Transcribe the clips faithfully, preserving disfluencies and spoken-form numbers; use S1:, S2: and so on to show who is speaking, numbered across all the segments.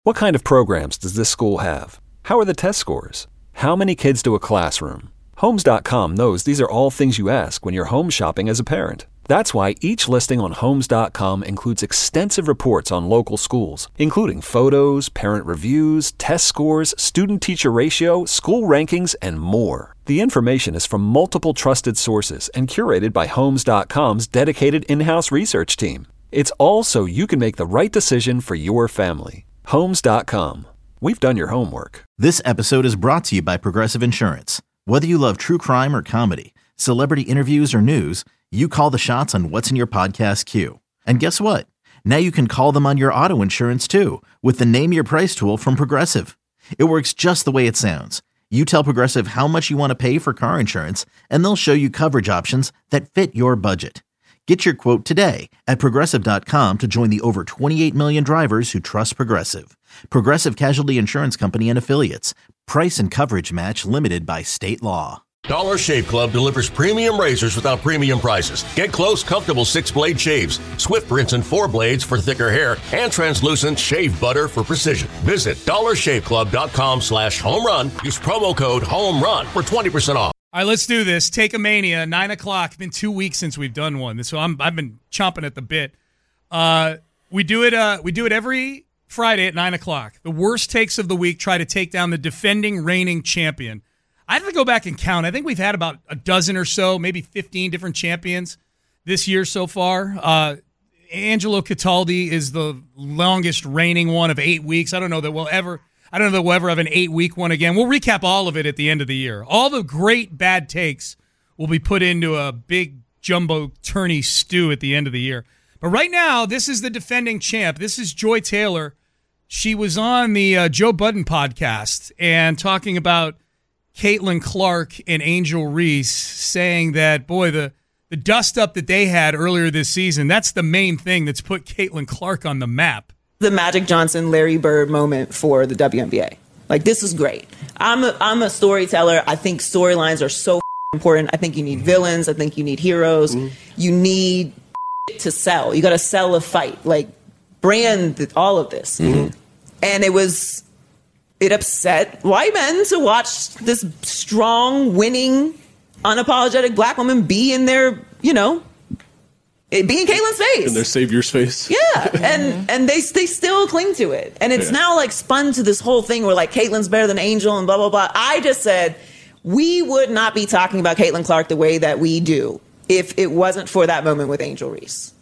S1: What kind of programs does this school have? How are the test scores? How many kids do a classroom? Homes dot com knows these are all things you ask when you're home shopping as a parent. That's why each listing on Homes dot com includes extensive reports on local schools, including photos, parent reviews, test scores, student-teacher ratio, school rankings, and more. The information is from multiple trusted sources and curated by Homes dot com's dedicated in-house research team. It's all so you can make the right decision for your family. Homes dot com. We've done your homework.
S2: This episode is brought to you by Progressive Insurance. Whether you love true crime or comedy, celebrity interviews or news, you call the shots on what's in your podcast queue. And guess what? Now you can call them on your auto insurance too with the Name Your Price tool from Progressive. It works just the way it sounds. You tell Progressive how much you want to pay for car insurance, and they'll show you coverage options that fit your budget. Get your quote today at Progressive dot com to join the over twenty-eight million drivers who trust Progressive. Progressive Casualty Insurance Company and Affiliates. Price and coverage match limited by state law.
S3: Dollar Shave Club delivers premium razors without premium prices. Get close, comfortable six-blade shaves, Swift rinse and four blades for thicker hair, and translucent shave butter for precision. Visit dollar shave club dot com slash home run. Use promo code HOMERUN for twenty percent off.
S4: All right, let's do this. Take a Mania, nine o'clock. It's been two weeks since we've done one, so I'm, I've been chomping at the bit. Uh, we do it. Uh, we do it every Friday at nine o'clock. The worst takes of the week try to take down the defending reigning champion. I have to go back and count. I think we've had about a dozen or so, maybe fifteen different champions this year so far. Uh, Angelo Cataldi is the longest reigning one of eight weeks. I don't know that we'll ever... I don't know that we'll ever have an eight-week one again. We'll recap all of it at the end of the year. All the great bad takes will be put into a big jumbo tourney stew at the end of the year. But right now, this is the defending champ. This is Joy Taylor. She was on the uh, Joe Budden podcast and talking about Caitlin Clark and Angel Reese, saying that, boy, the, the dust-up that they had earlier this season, that's the main thing that's put Caitlin Clark on the map.
S5: The Magic Johnson, Larry Bird moment for the W N B A. Like, this is great. I'm a, I'm a storyteller. I think storylines are so important. I think you need villains. I think you need heroes. Mm-hmm. You need to sell. You got to sell a fight. Like, brand all of this. Mm-hmm. And it was, it upset white men to watch this strong, winning, unapologetic black woman be in their, you know, it being Caitlin's face.
S6: In their savior's face.
S5: Yeah, and and they they still cling to it. And it's yeah. now like spun to this whole thing where like Caitlin's better than Angel and blah, blah, blah. I just said we would not be talking about Caitlin Clark the way that we do if it wasn't for that moment with Angel Reese.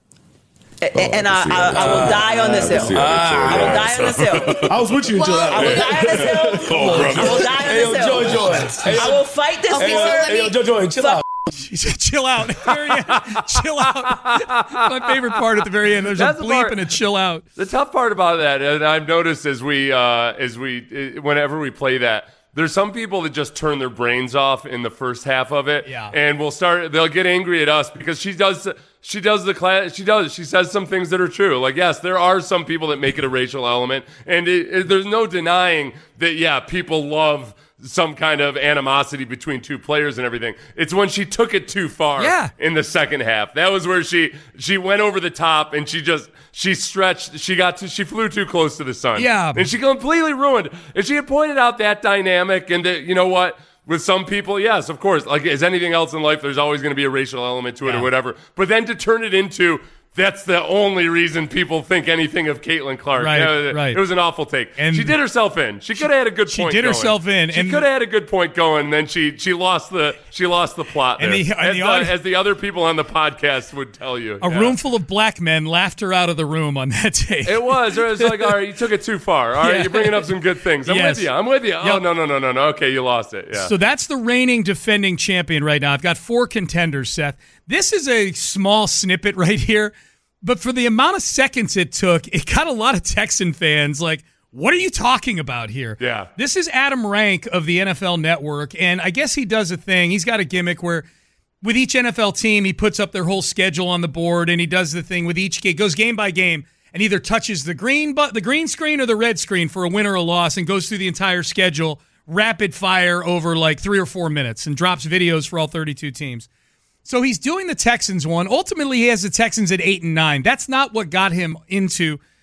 S5: Oh, and I, I, I, I will die on this hill. I will die on this hill.
S6: I was with you until that.
S5: I will die on this hill. I will die on this hill.
S6: Hey, yo, Joy, Joy.
S5: I will fight this
S6: hey,
S5: war.
S6: Hey, yo, Joy, Joy, chill out.
S4: She said, chill out. Very end. Chill out. My favorite part at the very end. There's That's a bleep part, and a chill out.
S7: The tough part about that, and I've noticed as we, uh, as we, whenever we play that, there's some people that just turn their brains off in the first half of it,
S4: yeah.
S7: and we'll start. They'll get angry at us because she does. She does the class. She does. She says some things that are true. Like, yes, there are some people that make it a racial element, and it, it, there's no denying that. Yeah, people love some kind of animosity between two players and everything. It's when she took it too far
S4: yeah.
S7: in the second half. That was where she she went over the top and she just she stretched. She got to, she flew too close to the sun.
S4: Yeah,
S7: and she completely ruined. And she had pointed out that dynamic and that, you know what. With some people, yes, of course. Like as anything else in life, there's always going to be a racial element to it yeah. or whatever. But then to turn it into that's the only reason people think anything of Caitlin Clark.
S4: Right,
S7: yeah,
S4: right.
S7: It was an awful take. And she did herself in. She could have had a good
S4: she
S7: point.
S4: She did
S7: going.
S4: herself in.
S7: She
S4: and
S7: could have had a good point going. And then she she lost the she lost the plot.
S4: And
S7: there.
S4: the, and
S7: as,
S4: the
S7: the,
S4: audience,
S7: as the other people on the podcast would tell you,
S4: a
S7: yeah.
S4: room full of black men laughed her out of the room on that take.
S7: It was. It was like, all right, you took it too far. All right, yeah. you're bringing up some good things. I'm
S4: yes.
S7: with you. I'm with you.
S4: Yep.
S7: Oh no no no no no. Okay, you lost it. Yeah.
S4: So that's the reigning defending champion right now. I've got four contenders, Seth. This is a small snippet right here. But for the amount of seconds it took, it got a lot of Texan fans like, what are you talking about here?
S7: Yeah.
S4: This is Adam Rank of the N F L Network, and I guess he does a thing. He's got a gimmick where with each N F L team, he puts up their whole schedule on the board, and he does the thing with each game, goes game by game, and either touches the green but the green screen or the red screen for a win or a loss and goes through the entire schedule rapid fire over like three or four minutes and drops videos for all thirty-two teams. So he's doing the Texans one. Ultimately, he has the Texans at eight and nine. That's not what got him into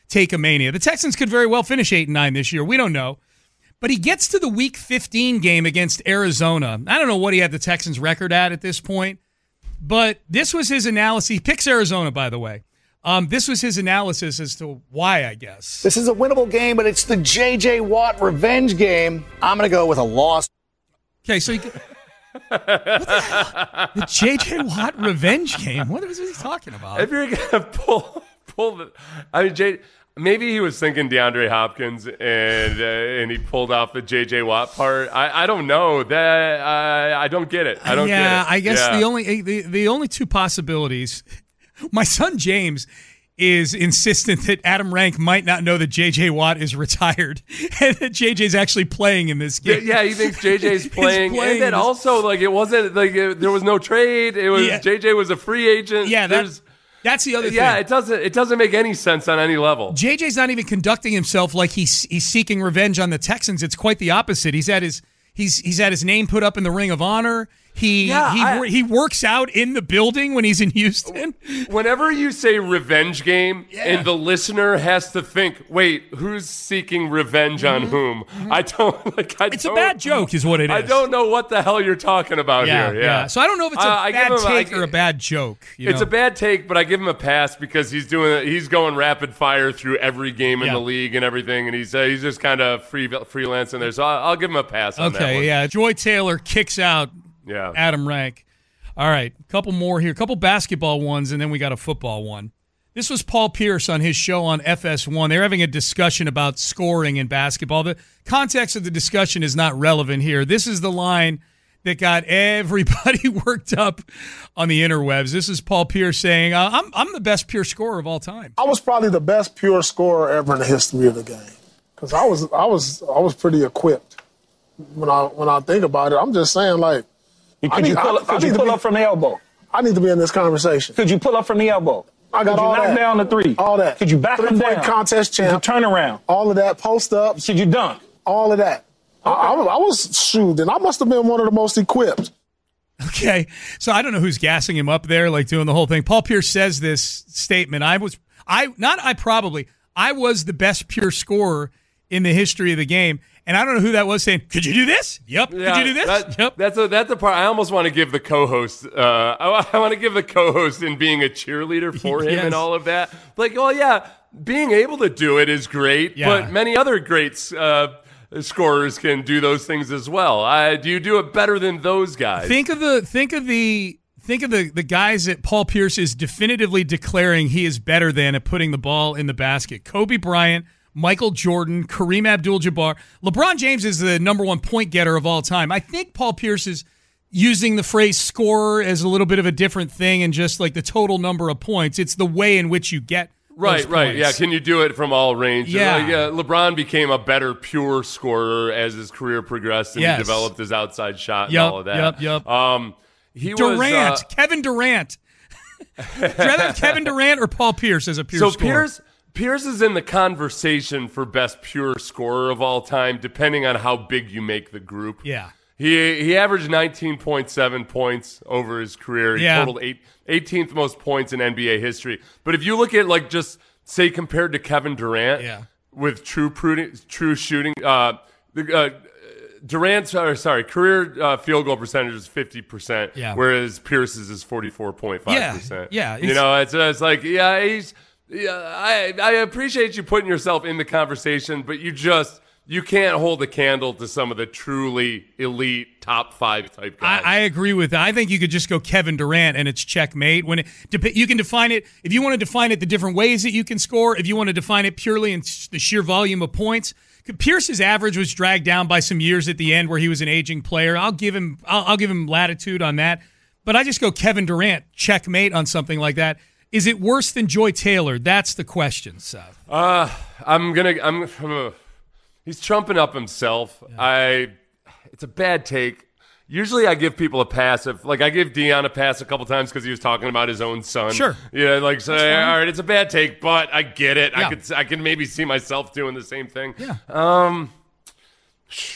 S4: take-a-mania. The Texans could very well finish eight and nine this year. We don't know. But he gets to the Week fifteen game against Arizona. I don't know what he had the Texans record at at this point, but this was his analysis. He picks Arizona, by the way. Um, this was his analysis as to why, I guess.
S8: This is a winnable game, but it's the J J. Watt revenge game. I'm going to go with a loss.
S4: Okay, so he, what the hell? The J J. Watt revenge game? What was he talking about?
S7: If you're going to pull, pull the, I mean, J, maybe he was thinking DeAndre Hopkins and uh, and he pulled off the J J. Watt part. I, I don't know that I I don't get it. I don't
S4: yeah,
S7: get it.
S4: I guess
S7: yeah.
S4: the only the, the only two possibilities. My son James is insistent that Adam Rank might not know that J J. Watt is retired and that J J's actually playing in this game.
S7: Yeah, he thinks J J's playing,
S4: playing
S7: and then also like it wasn't like it, there was no trade. It was
S4: Yeah.
S7: J J was a free agent.
S4: Yeah, that,
S7: There's,
S4: that's the other thing.
S7: yeah, it doesn't it doesn't make any sense on any level.
S4: J J's not even conducting himself like he's he's seeking revenge on the Texans. It's quite the opposite. He's had his he's he's had his name put up in the Ring of Honor. He
S7: Yeah,
S4: he
S7: I-
S4: he works out in the building when he's in Houston.
S7: Whenever you say revenge game,
S4: Yeah.
S7: and the listener has to think, wait, who's seeking revenge on whom? I don't like. I
S4: It's a
S7: don't-
S4: bad joke, is what it is.
S7: I don't know what the hell you're talking about
S4: Yeah,
S7: here.
S4: yeah.
S7: Yeah.
S4: So I don't know if it's a
S7: Uh, I
S4: bad
S7: give him a-
S4: take
S7: I-
S4: or a bad joke. you
S7: It's
S4: know?
S7: a bad take, but I give him a pass because he's doing he's going rapid fire through every game in
S4: Yeah.
S7: the league and everthing, and he's uh, he's just kind of free freelancing there. So I'll, I'll give him a pass on that
S4: Okay,
S7: one.
S4: yeah. Joy Taylor kicks out
S7: Yeah.
S4: Adam Rank. All right, a couple more here. A couple basketball ones, and then we got a football one. This was Paul Pierce on his show on F S one. They're having a discussion about scoring in basketball. The context of the discussion is not relevant here. This is the line that got everybody worked up on the interwebs. This is Paul Pierce saying, uh, I'm, I'm the best pure scorer of all time.
S6: I was probably the best pure scorer ever in the history of the game because I was I was I was pretty equipped. When I when I think about it, I'm just saying like.
S8: Could
S6: I need-
S8: you pull,
S6: I-
S8: up,
S6: I
S8: could you
S6: need to
S8: pull
S6: be-
S8: up from the elbow?
S6: I need to be in this conversation.
S8: Could you pull up from the elbow?
S6: I got
S8: Could you
S6: all
S8: knock
S6: that.
S8: down the three?
S6: All that.
S8: Could you back him
S6: Three-point
S8: down?
S6: contest
S8: Could you
S6: champ.
S8: turn around?
S6: All of that. Post ups.
S8: Could you dunk?
S6: All of that. I, I, was- I was shoot, and I must have been one of the most equipped.
S4: Okay, so I don't know who's gassing him up there, like doing the whole thing. Paul Pierce says this statement. I was, I not I probably, I was the best pure scorer in the history of the game. And I don't know who that was saying, could you do this? Yep.
S7: Yeah,
S4: could you do this?
S7: that-
S4: yep.
S7: That's a, that's the part. I almost want to give the co-host. Uh, I, I want to give the co-host in being a cheerleader for him
S4: Yes.
S7: and all of that. Like, well, yeah, being able to do it is great,
S4: Yeah.
S7: but many other great uh, scorers can do those things as well. I, do you do it better than those guys?
S4: Think of the think of the think of the, the guys that Paul Pierce is definitively declaring he is better than at putting the ball in the basket. Kobe Bryant, Michael Jordan, Kareem Abdul-Jabbar. LeBron James is the number one point getter of all time. I think Paul Pierce is using the phrase scorer as a little bit of a different thing and just like the total number of points. It's the way in which you get
S7: Right,
S4: those
S7: right.
S4: points.
S7: Yeah, can you do it from all ranges?
S4: Yeah.
S7: Like, uh, LeBron became a better pure scorer as his career progressed and
S4: Yes.
S7: he developed his outside shot and
S4: Yep,
S7: all of that.
S4: yep, yep.
S7: Um, he
S4: Durant,
S7: was, uh,
S4: Kevin Durant. Would you rather have Kevin Durant or Paul Pierce as a pure
S7: so
S4: scorer?
S7: Pierce Pierce is in the conversation for best pure scorer of all time, depending on how big you make the group.
S4: Yeah.
S7: He he averaged nineteen point seven points over his career. He
S4: Yeah.
S7: totaled eight, eighteenth most points in N B A history. But if you look at like just say compared to Kevin Durant,
S4: Yeah.
S7: with true prudent, true shooting, uh, the uh, Durant's or sorry career uh, field goal percentage is fifty percent,
S4: Yeah.
S7: whereas Pierce's is forty four point five percent.
S4: Yeah, yeah,
S7: you
S4: it's-
S7: know it's it's like yeah he's yeah I I appreciate you putting yourself in the conversation, but you just. You can't hold a candle to some of the truly elite top five type guys.
S4: I, I agree with that. I think you could just go Kevin Durant and it's checkmate. When it, dep- you can define it, if you want to define it the different ways that you can score, if you want to define it purely in s- the sheer volume of points, Pierce's average was dragged down by some years at the end where he was an aging player. I'll give him, I'll, I'll give him latitude on that. But I just go Kevin Durant, checkmate on something like that. Is it worse than Joy Taylor? That's the question, Seth.
S7: Uh, I'm gonna. I'm. I'm gonna, he's trumping up himself. Yeah. I. It's a bad take. Usually, I give people a pass. If like I give Dion a pass a couple times because he was talking about his own son.
S4: Sure.
S7: Yeah, like so. All right, it's a bad take, but I get it.
S4: Yeah.
S7: I could. I can maybe see myself doing the same thing.
S4: Yeah.
S7: Um.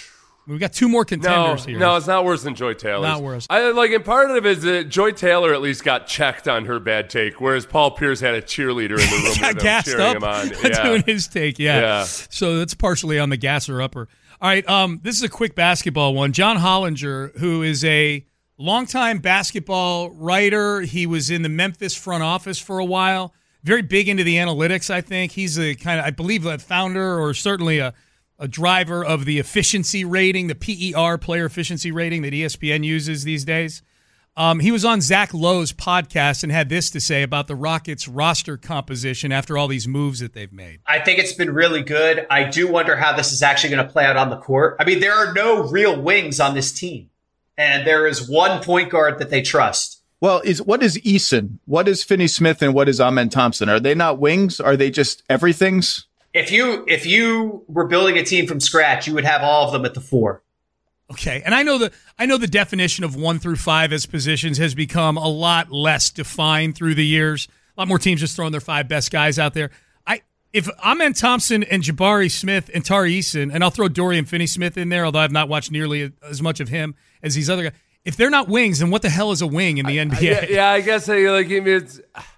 S4: We got two more contenders
S7: no,
S4: here.
S7: No, it's not worse than Joy Taylor's.
S4: Not worse.
S7: I like, and part of it is that Joy Taylor at least got checked on her bad take, whereas Paul Pierce had a cheerleader in the room
S4: got
S7: with him
S4: gassed
S7: cheering
S4: up
S7: him on.
S4: yeah. doing his take. Yeah.
S7: yeah.
S4: So that's partially on the gasser upper. All right. Um, this is a quick basketball one. John Hollinger, who is a longtime basketball writer. He was in the Memphis front office for a while. Very big into the analytics, I think. He's a kind of, I believe, a founder or certainly a, a driver of the efficiency rating, the P E R, player efficiency rating that E S P N uses these days. Um, he was on Zach Lowe's podcast and had this to say about the Rockets' roster composition after all these moves that they've made.
S9: I think it's been really good. I do wonder how this is actually going to play out on the court. I mean, there are no real wings on this team, and there is one point guard that they trust.
S10: Well, is what is Eason? What is Finney Smith and what is Amen Thompson? Are they not wings? Are they just everythings?
S9: If you if you were building a team from scratch, you would have all of them at the four.
S4: Okay, and I know the I know the definition of one through five as positions has become a lot less defined through the years. A lot more teams just throwing their five best guys out there. I if Amen Thompson and Jabari Smith and Tari Eason, and I'll throw Dorian Finney-Smith in there, although I've not watched nearly as much of him as these other guys. If they're not wings, then what the hell is a wing in the
S7: I,
S4: N B A?
S7: Yeah, yeah, I guess I, like it's.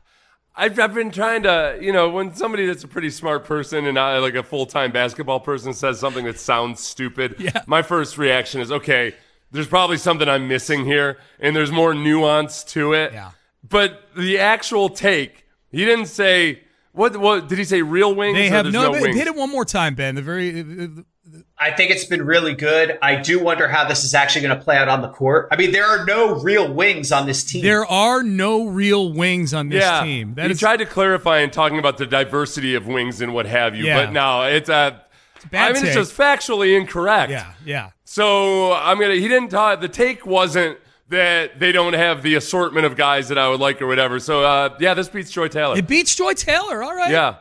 S7: I've I've been trying to, you know, when somebody that's a pretty smart person and not like a full time basketball person says something that sounds stupid,
S4: yeah.
S7: my first reaction is, okay, there's probably something I'm missing here, and there's more nuance to it.
S4: Yeah.
S7: But the actual take, he didn't say what. What did he say? Real wings?
S4: They
S7: or
S4: have
S7: there's
S4: no.
S7: no wings?
S4: Hit it one more time, Ben. The very. Uh,
S9: I think it's been really good. I do wonder how this is actually going to play out on the court. I mean, there are no real wings on this team.
S4: There are no real wings on this
S7: yeah.
S4: team.
S7: That he is, tried to clarify in talking about the diversity of wings and what have you,
S4: yeah.
S7: but no, it's a.
S4: It's a bad
S7: I mean,
S4: take.
S7: it's just factually incorrect.
S4: Yeah, yeah.
S7: So I'm gonna. He didn't talk. The take wasn't that they don't have the assortment of guys that I would like or whatever. So uh, yeah, this beats Joy Taylor.
S4: It beats Joy Taylor. All right.
S7: Yeah.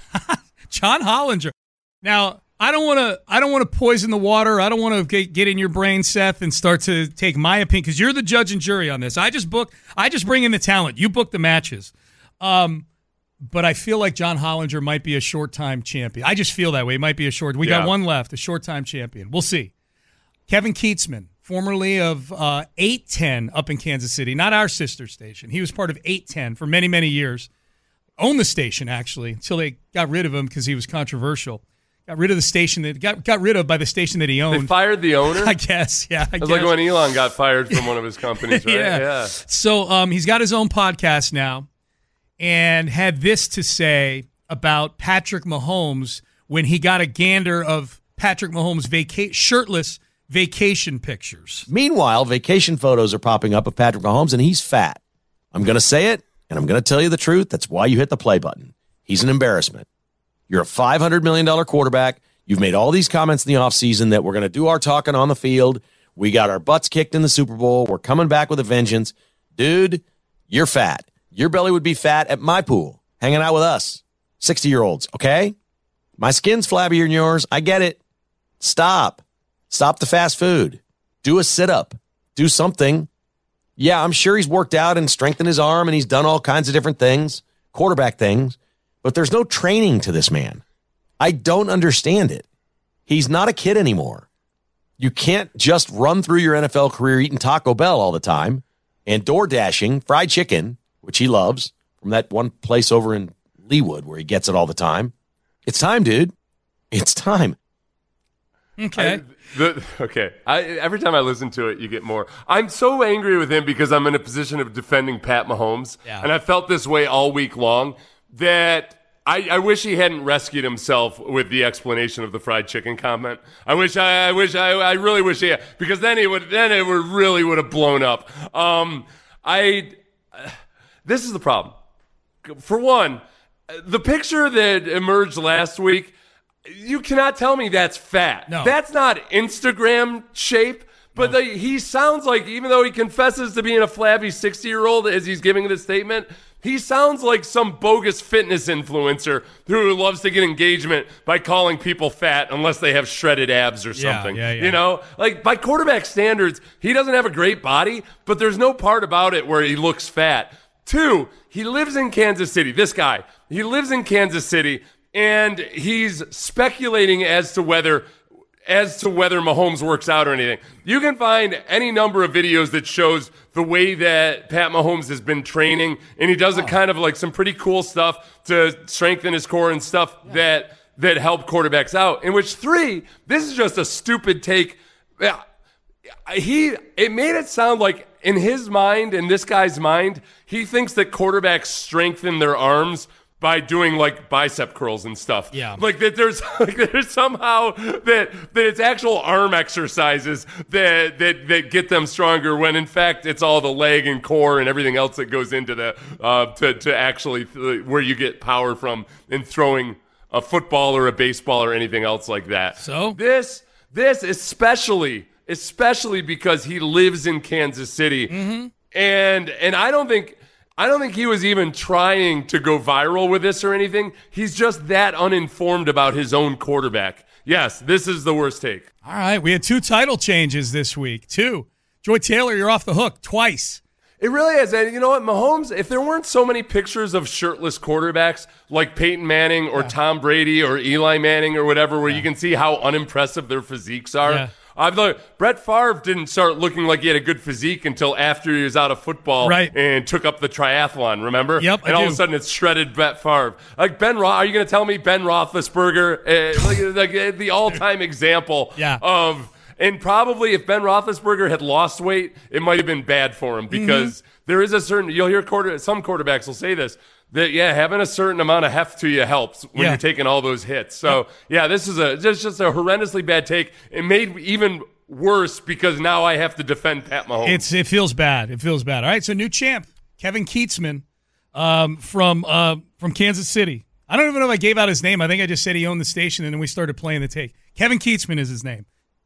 S4: John Hollinger. Now. I don't want to. I don't want to poison the water. I don't want to get, get in your brain, Seth, and start to take my opinion because you're the judge and jury on this. I just book. I just bring in the talent. You book the matches. Um, but I feel like John Hollinger might be a short-time champion. I just feel that way. He might be a short. We
S7: yeah.
S4: got one left. A short-time champion. We'll see. Kevin Keatsman, formerly of uh, eight ten up in Kansas City, not our sister station. He was part of eight ten for many, many years. Owned the station actually until they got rid of him because he was controversial. Got rid of the station that got got rid of by the station that he owned.
S7: They fired the owner?
S4: I guess, yeah. I
S7: it was
S4: guess.
S7: like when Elon got fired from one of his companies, right?
S4: yeah.
S7: yeah.
S4: So um, he's got his own podcast now and had this to say about Patrick Mahomes when he got a gander of Patrick Mahomes' vaca- shirtless vacation pictures.
S11: Meanwhile, vacation photos are popping up of Patrick Mahomes, and he's fat. I'm going to say it, and I'm going to tell you the truth. That's why you hit the play button. He's an embarrassment. You're a five hundred million dollars quarterback. You've made all these comments in the offseason that we're going to do our talking on the field. We got our butts kicked in the Super Bowl. We're coming back with a vengeance. Dude, you're fat. Your belly would be fat at my pool, hanging out with us, sixty-year-olds, okay? My skin's flabbier than yours. I get it. Stop. Stop the fast food. Do a sit-up. Do something. Yeah, I'm sure he's worked out and strengthened his arm, and he's done all kinds of different things, quarterback things. But there's no training to this man. I don't understand it. He's not a kid anymore. You can't just run through your N F L career eating Taco Bell all the time and door dashing fried chicken, which he loves, from that one place over in Leawood where he gets it all the time. It's time, dude. It's time.
S4: Okay.
S7: I, the, okay. I, every time I listen to it, you get more. I'm so angry with him because I'm in a position of defending Pat Mahomes,
S4: yeah.
S7: and I felt this way all week long, that I, I wish he hadn't rescued himself with the explanation of the fried chicken comment. I wish I, I wish I, I really wish he had, because then he would, then it would really would have blown up. Um, I, this is the problem. For one, the picture that emerged last week, you cannot tell me that's fat.
S4: No.
S7: That's not Instagram shape. But
S4: no.
S7: the, he sounds like, even though he confesses to being a flabby sixty-year-old as he's giving this statement, he sounds like some bogus fitness influencer who loves to get engagement by calling people fat unless they have shredded abs or something.
S4: Yeah, yeah, yeah.
S7: You know, like by quarterback standards, he doesn't have a great body, but there's no part about it where he looks fat. Two, he lives in Kansas City. This guy, he lives in Kansas City, and he's speculating as to whether as to whether Mahomes works out or anything. You can find any number of videos that shows the way that Pat Mahomes has been training, and he does a kind of like some pretty cool stuff to strengthen his core and stuff yeah. that that help quarterbacks out. In which three, this is just a stupid take. He it made it sound like in his mind, in this guy's mind, he thinks that quarterbacks strengthen their arms by doing like bicep curls and stuff.
S4: Yeah.
S7: Like that there's like there's somehow that that it's actual arm exercises that that that get them stronger, when in fact it's all the leg and core and everything else that goes into the uh to to actually th- where you get power from in throwing a football or a baseball or anything else like that.
S4: So
S7: this this especially especially because he lives in Kansas City.
S4: Mm-hmm.
S7: And and I don't think I don't think he was even trying to go viral with this or anything. He's just that uninformed about his own quarterback. Yes, this is the worst take.
S4: All right, we had two title changes this week. Two. Joy Taylor, you're off the hook twice.
S7: It really is. And you know what, Mahomes, if there weren't so many pictures of shirtless quarterbacks like Peyton Manning or yeah. Tom Brady or Eli Manning or whatever, where yeah. you can see how unimpressive their physiques are.
S4: Yeah.
S7: I've looked, Brett Favre didn't start looking like he had a good physique until after he was out of football
S4: right.
S7: and took up the triathlon, remember?
S4: Yep,
S7: And
S4: I
S7: all
S4: do.
S7: of a sudden it's shredded Brett Favre. Like Ben Roth, are you going to tell me Ben Roethlisberger, uh, like, like uh, the all-time example
S4: yeah.
S7: of, and probably if Ben Roethlisberger had lost weight, it might have been bad for him because mm-hmm. there is a certain, you'll hear quarter, some quarterbacks will say this, that, yeah, having a certain amount of heft to you helps when
S4: yeah.
S7: you're taking all those hits. So, yeah, this is a just, just a horrendously bad take. It made even worse because now I have to defend Pat Mahomes.
S4: It's it feels bad. It feels bad. All right, so new champ, Kevin Kietzman, um, from uh, from Kansas City. I don't even know if I gave out his name. I think I just said he owned the station, and then we started playing the take. Kevin Kietzman is his name.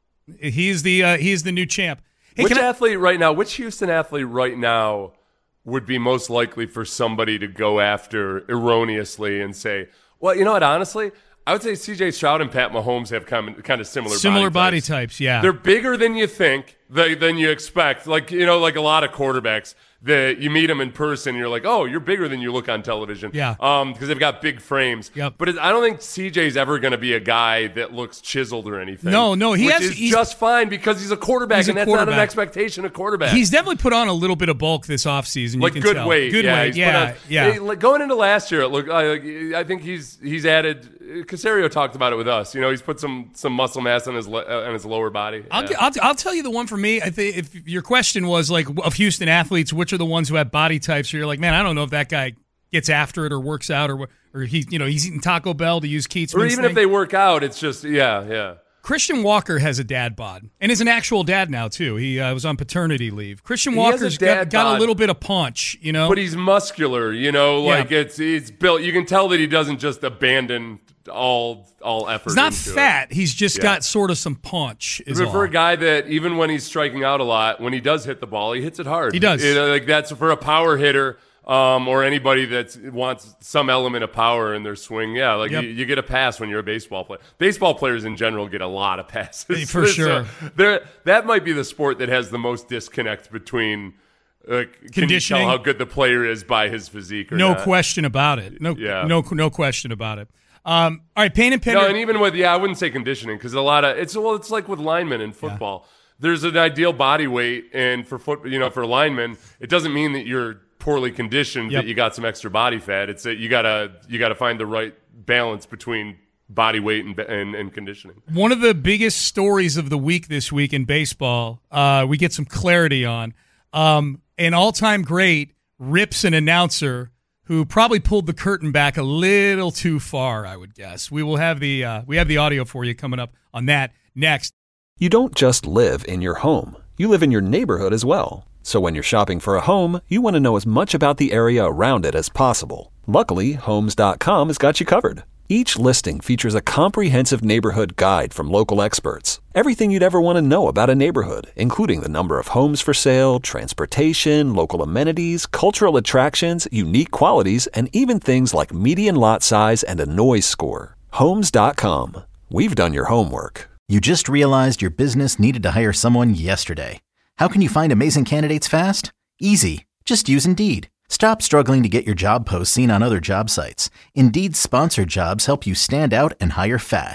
S4: He's the uh, he's the new champ. Hey,
S7: which
S4: can I-
S7: athlete right now? Which Houston athlete right now would be most likely for somebody to go after erroneously and say, well, you know what? Honestly, I would say C J Stroud and Pat Mahomes have kind of, kind of similar
S4: similar
S7: body,
S4: body
S7: types.
S4: types. Yeah,
S7: They're bigger than you think, they, than you expect. Like, you know, like a lot of quarterbacks that you meet them in person, and you're like, oh, you're bigger than you look on television.
S4: Yeah.
S7: Um, because they've got big frames.
S4: Yep.
S7: But it, I don't think C J's ever going to be a guy that looks chiseled or anything.
S4: No, no, he
S7: which
S4: has-
S7: is
S4: he's-
S7: just fine because he's a quarterback,
S4: He's a
S7: and that's
S4: quarterback.
S7: not an expectation of quarterback.
S4: He's definitely put on a little bit of bulk this offseason.
S7: Like
S4: you can
S7: good
S4: tell.
S7: weight,
S4: Good
S7: yeah,
S4: weight,
S7: he's
S4: yeah,
S7: put on-
S4: yeah.
S7: Hey, like, going into last year, it looked. I, I think he's he's added. Casario talked about it with us. You know, he's put some some muscle mass on his le- uh, on his lower body.
S4: I'll,
S7: Yeah.
S4: I'll, I'll tell you the one for me. I think if your question was like of Houston athletes, which are the ones who have body types? Where you're like, man, I don't know if that guy gets after it or works out or or he, you know, he's eating Taco Bell to use Keats.
S7: Or even if they work out, it's just yeah, yeah.
S4: Christian Walker has a dad bod and is an actual dad now too. He uh, was on paternity leave. Christian
S7: He has a
S4: Walker's
S7: dad
S4: got, got a
S7: bod.
S4: little bit of punch, you know.
S7: But he's muscular, you know,
S4: Yeah.
S7: like it's it's built. You can tell that he doesn't just abandon all all effort.
S4: He's not
S7: into it.
S4: fat. He's just
S7: Yeah.
S4: got sort of some punch. Is
S7: But
S4: all.
S7: for a guy that even when he's striking out a lot, when he does hit the ball, he hits it hard.
S4: He does.
S7: You know, like that's for a power hitter. Um, or anybody that wants some element of power in their swing. Yeah, like
S4: Yep.
S7: you, you get a pass when you're a baseball player. Baseball players in general get a lot of passes.
S4: For sure.
S7: there, that might be the sport that has the most disconnect between uh, can you
S4: Conditioning.
S7: tell how good the player is by his physique or
S4: no
S7: not.
S4: question about it. No,
S7: Yeah.
S4: no, no question about it. Um, all right, Payne and Pinder.
S7: No, and even with, yeah, I wouldn't say conditioning because a lot of, it's, well, it's like with linemen in football. There's an ideal body weight, and for foot, you know, for linemen, it doesn't mean that you're poorly conditioned,
S4: Yep.
S7: that you got some extra body fat. It's that you gotta you gotta find the right balance between body weight and and, and conditioning.
S4: One of the biggest stories of the week this week in baseball, uh, we get some clarity on. Um, an all-time great rips an announcer who probably pulled the curtain back a little too far, I would guess. We will have the uh, we have the audio for you coming up on that next.
S1: You don't just live in your home. You live in your neighborhood as well. So when you're shopping for a home, you want to know as much about the area around it as possible. Luckily, Homes dot com has got you covered. Each listing features a comprehensive neighborhood guide from local experts. Everything you'd ever want to know about a neighborhood, including the number of homes for sale, transportation, local amenities, cultural attractions, unique qualities, and even things like median lot size and a noise score. Homes dot com. We've done your homework.
S2: You just realized your business needed to hire someone yesterday. How can you find amazing candidates fast? Easy. Just use Indeed. Stop struggling to get your job posts seen on other job sites. Indeed's sponsored jobs help you stand out and hire fast.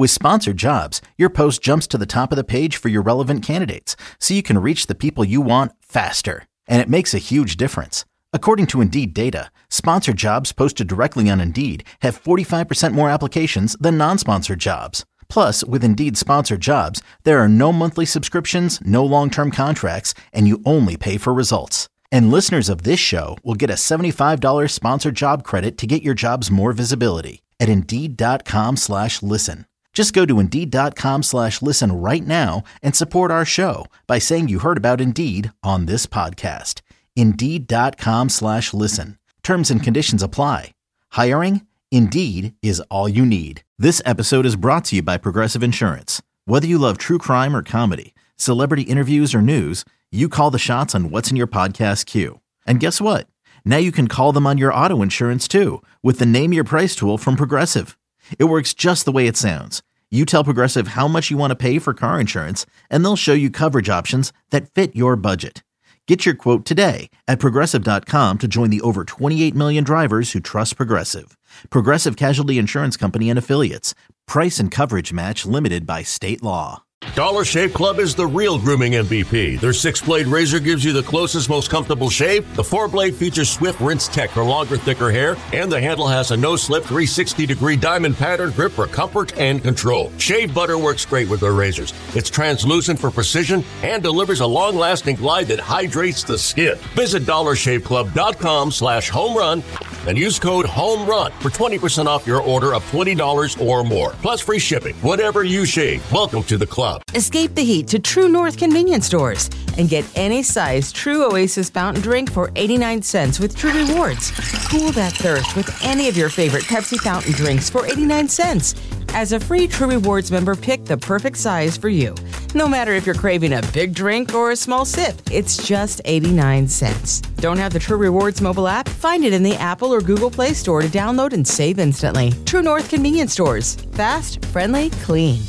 S2: With Sponsored Jobs, your post jumps to the top of the page for your relevant candidates, so you can reach the people you want faster. And it makes a huge difference. According to Indeed data, sponsored jobs posted directly on Indeed have forty-five percent more applications than non-sponsored jobs. Plus, with Indeed Sponsored Jobs, there are no monthly subscriptions, no long-term contracts, and you only pay for results. And listeners of this show will get a seventy-five dollars sponsored job credit to get your jobs more visibility at Indeed.com slash listen. Just go to Indeed.com slash listen right now and support our show by saying you heard about Indeed on this podcast. Indeed.com slash listen. Terms and conditions apply. Hiring? Indeed is all you need. This episode is brought to you by Progressive Insurance. Whether you love true crime or comedy, celebrity interviews or news, you call the shots on what's in your podcast queue. And guess what? Now you can call them on your auto insurance too with the Name Your Price tool from Progressive. It works just the way it sounds. You tell Progressive how much you want to pay for car insurance, and they'll show you coverage options that fit your budget. Get your quote today at Progressive dot com to join the over twenty-eight million drivers who trust Progressive. Progressive Casualty Insurance Company and Affiliates. Price and coverage match limited by state law.
S3: Dollar Shave Club is the real grooming M V P. Their six-blade razor gives you the closest, most comfortable shave. The four-blade features Swift Rinse Tech for longer, thicker hair. And the handle has a no-slip three hundred sixty degree diamond pattern grip for comfort and control. Shave butter works great with their razors. It's translucent for precision and delivers a long-lasting glide that hydrates the skin. Visit Dollar Shave Club dot com slash home run and use code HOMERUN for twenty percent off your order of twenty dollars or more. Plus free shipping. Whatever you shave, welcome to the club.
S12: Escape the heat to True North convenience stores and get any size True Oasis fountain drink for eighty-nine cents with True Rewards. Cool that thirst with any of your favorite Pepsi fountain drinks for eighty-nine cents. As a free True Rewards member, pick the perfect size for you. No matter if you're craving a big drink or a small sip, it's just eighty-nine cents. Don't have the True Rewards mobile app? Find it in the Apple or Google Play Store to download and save instantly. True North convenience stores. Fast, friendly, clean.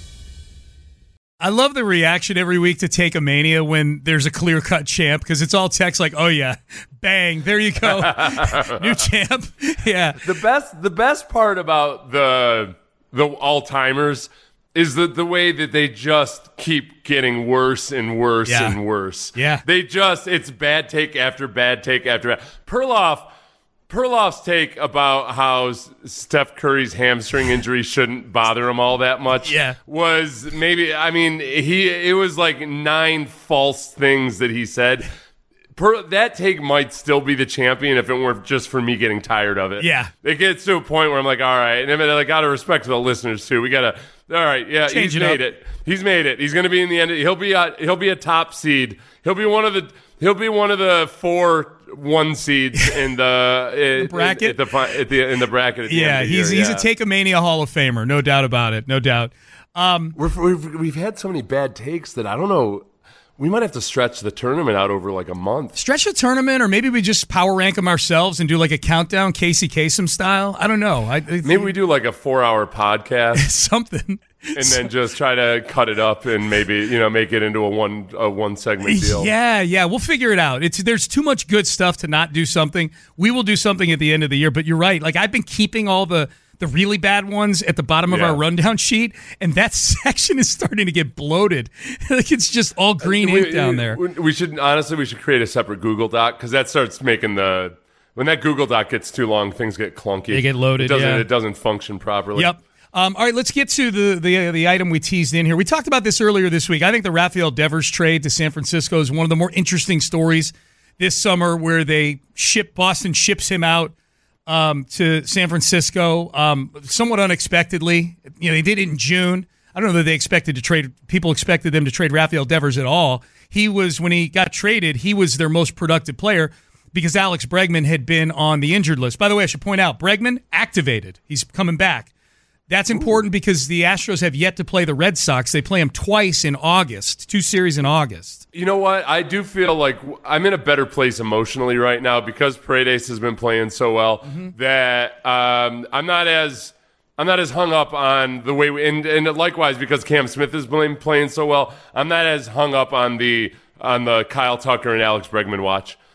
S4: I love the reaction every week to Take a Mania when there's a clear-cut champ, because it's all text like, oh, yeah, bang, there you go, new champ. Yeah.
S7: The best the best part about the the all-timers is the, the way that they just keep getting worse and worse
S4: Yeah.
S7: and worse.
S4: Yeah.
S7: They just, it's bad take after bad take after bad. Perloff, Perloff's take about how Steph Curry's hamstring injury shouldn't bother him all that much
S4: Yeah.
S7: was maybe, I mean, he it was like nine false things that he said. Per, that take might still be the champion if it weren't just for me getting tired of it.
S4: Yeah.
S7: It gets to a point where I'm like, all right, and I mean, I got to respect the listeners too. We got to, all right, yeah,
S4: Change
S7: he's
S4: it
S7: made
S4: up.
S7: it. He's made it. He's going to be in the end. He'll be a, he'll be a top seed. He'll be one of the, he'll be one of the four one seeds in the, in,
S4: bracket?
S7: in, at the, fi- at the, in the bracket. At the
S4: Yeah,
S7: end of the
S4: he's
S7: year.
S4: he's
S7: yeah.
S4: a Take a Mania Hall of Famer, no doubt about it, no doubt. Um,
S7: We're, we've we've had so many bad takes that I don't know. We might have to stretch the tournament out over like a month.
S4: stretch the tournament, or maybe we just power rank them ourselves and do like a countdown, Casey Kasem style. I don't know. I, I
S7: Maybe we do like a four-hour podcast.
S4: something.
S7: And then just try to cut it up and maybe, you know, make it into a one a one segment deal.
S4: Yeah, yeah, we'll figure it out. It's there's too much good stuff to not do something. We will do something at the end of the year, but you're right. Like I've been keeping all the the really bad ones at the bottom of
S7: Yeah.
S4: our rundown sheet, and that section is starting to get bloated. Like it's just all green ink
S7: we,
S4: down there.
S7: We, we should honestly we should create a separate Google Doc because that starts making the when that Google Doc gets too long, things get clunky.
S4: They get loaded,
S7: It doesn't
S4: yeah.
S7: it doesn't function properly.
S4: Yep. Um, all right, let's get to the, the uh, the item we teased in here. We talked about this earlier this week. I think the Rafael Devers trade to San Francisco is one of the more interesting stories this summer, where they ship Boston ships him out um, to San Francisco um, somewhat unexpectedly. You know, they did it in June. I don't know that they expected to trade. People expected them to trade Rafael Devers at all. He was, when he got traded, he was their most productive player because Alex Bregman had been on the injured list. By the way, I should point out, Bregman activated. He's coming back. That's important because the Astros have yet to play the Red Sox. They play them twice in August, two series in August.
S7: You know what? I do feel like I'm in a better place emotionally right now because Paredes has been playing so well mm-hmm. that um, I'm not as I'm not as hung up on the way we, and, and likewise because Cam Smith has been playing so well, I'm not as hung up on the on the Kyle Tucker and Alex Bregman watch.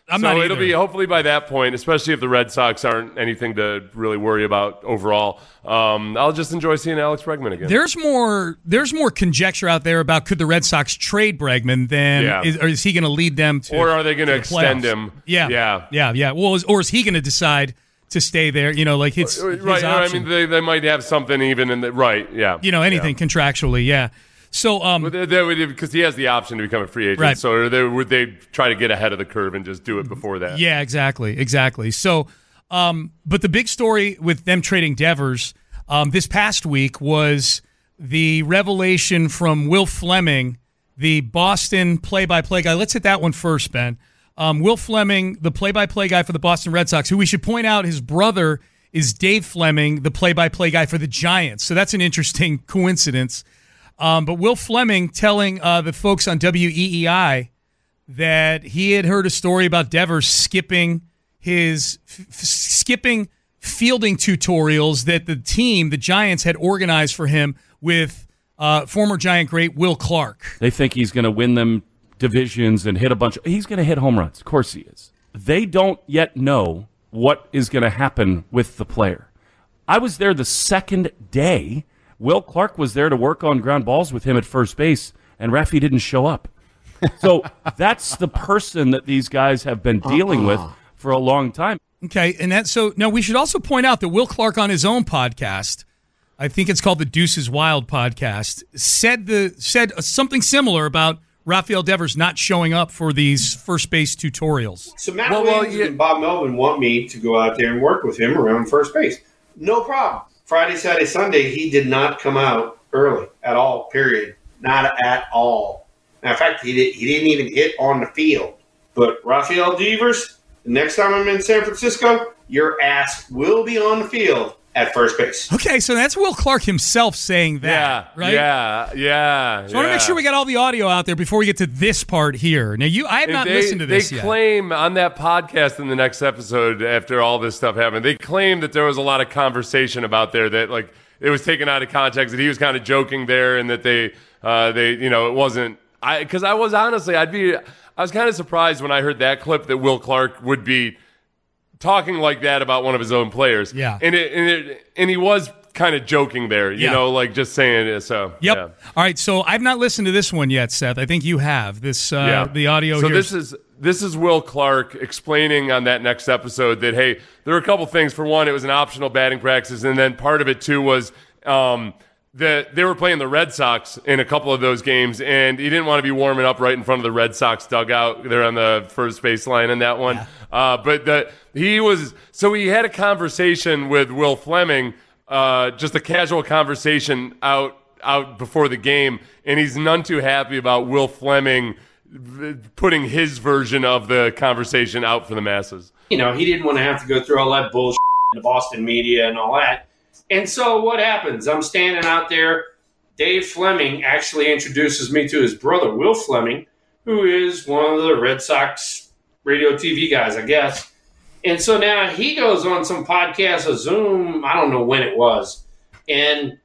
S4: I'm
S7: so
S4: not
S7: it'll
S4: either.
S7: be hopefully by that point, especially if the Red Sox aren't anything to really worry about overall. Um, I'll just enjoy seeing Alex Bregman again.
S4: There's more. There's more conjecture out there about could the Red Sox trade Bregman than
S7: Yeah.
S4: is, or is he going to lead them to,
S7: or are they going to
S4: the
S7: extend
S4: playoffs?
S7: him?
S4: Yeah,
S7: yeah,
S4: yeah, yeah. Well, is, or is he going to decide to stay there? You know, like his, his
S7: right. I
S4: option.
S7: mean, they, they might have something even in the right. Yeah,
S4: you know, anything
S7: yeah.
S4: contractually. Yeah. So, um,
S7: because he has the option to become a free agent.
S4: Right.
S7: So they, would they try to get ahead of the curve and just do it before that?
S4: Yeah, exactly, exactly. So, um, but the big story with them trading Devers um, this past week was the revelation from Will Fleming, the Boston play-by-play guy. Let's hit that one first, Ben. Um, Will Fleming, the play-by-play guy for the Boston Red Sox, who we should point out his brother is Dave Fleming, the play-by-play guy for the Giants. So that's an interesting coincidence. Um, but Will Fleming telling uh, the folks on W E E I that he had heard a story about Devers skipping his f- skipping fielding tutorials that the team, the Giants, had organized for him with uh, former Giant great Will Clark.
S13: They think he's going to win them divisions and hit a bunch of, he's going to hit home runs. Of course he is. They don't yet know what is going to happen with the player. I was there the second day. Will Clark was there to work on ground balls with him at first base, and Rafi didn't show up. So that's the person that these guys have been dealing
S4: uh-uh.
S13: with for a long time.
S4: Okay, and that so now we should also point out that Will Clark on his own podcast, I think it's called the Deuces Wild podcast, said the said something similar about Rafael Devers not showing up for these first base tutorials.
S14: So Matt well, Williams well, yeah. and Bob Melvin want me to go out there and work with him around first base. No problem. Friday, Saturday, Sunday, he did not come out early at all, period. Not at all. Matter of fact, he, did, he didn't even hit on the field. But Rafael Devers, the next time I'm in San Francisco, your ass will be on the field at first base.
S4: Okay, so that's Will Clark himself saying that,
S7: yeah,
S4: right?
S7: Yeah, yeah.
S4: So I want to make sure we got all the audio out there before we get to this part here. Now, you, I have not
S7: they,
S4: listened to this
S7: they
S4: yet.
S7: They claim on that podcast in the next episode, after all this stuff happened, they claim that there was a lot of conversation about there that, like, it was taken out of context, that he was kind of joking there, and that they, uh, they, you know, it wasn't. I because I was honestly, I'd be, I was kind of surprised when I heard that clip that Will Clark would be talking like that about one of his own players.
S4: Yeah.
S7: And it, and, it, and he was kind of joking there, you
S4: yeah.
S7: know, like just saying it. So,
S4: yep.
S7: Yeah.
S4: All right. So I've not listened to this one yet, Seth. I think you have this, uh,
S7: yeah.
S4: the audio.
S7: So
S4: here.
S7: this is, this is Will Clark explaining on that next episode that, hey, there were a couple things. For one, it was an optional batting practice. And then part of it too was, um, that they were playing the Red Sox in a couple of those games, and he didn't want to be warming up right in front of the Red Sox dugout. They're on the first base line in that one. Yeah. Uh, but the, he was so he had a conversation with Will Fleming, uh, just a casual conversation out out before the game, and he's none too happy about Will Fleming putting his version of the conversation out for the masses.
S14: You know, he didn't want to have to go through all that bullshit in the Boston media and all that. And so what happens? I'm standing out there. Dave Fleming actually introduces me to his brother, Will Fleming, who is one of the Red Sox radio T V guys, I guess. And so now he goes on some podcast, a Zoom, I don't know when it was, and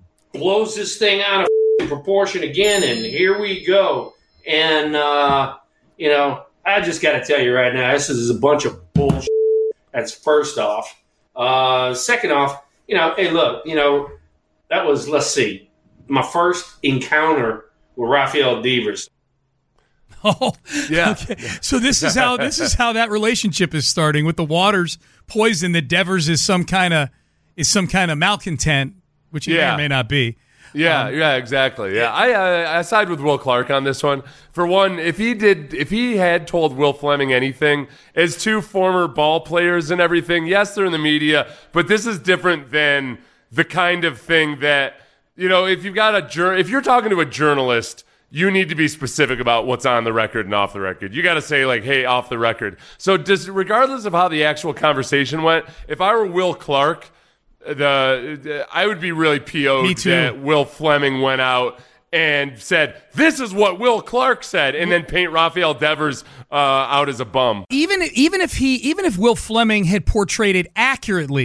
S14: blows this thing out of proportion again, and here we go. And, uh, you know, I just got to tell you right now, this is a bunch of bullshit. That's first off. Uh, second off, you know, hey, look, you know, that was, let's see, my first encounter with Rafael Devers.
S4: Oh,
S7: yeah.
S4: Okay. So this is how this is how that relationship is starting with the Waters poison that Devers is some kind of is some kind of malcontent, which he
S7: yeah.
S4: may or may not be.
S7: Yeah, um, yeah, exactly. Yeah, I uh, I side with Will Clark on this one. For one, if he did, if he had told Will Fleming anything, as two former ball players and everything, yes, they're in the media, but this is different than the kind of thing that, you know, if you've got a jur- if you're talking to a journalist, you need to be specific about what's on the record and off the record. You got to say, like, hey, off the record. So just regardless of how the actual conversation went, if I were Will Clark, the, the I would be really P O'd that Will Fleming went out and said, this is what Will Clark said, and then paint Rafael Devers uh, out as a bum.
S4: Even even if he even if Will Fleming had portrayed it accurately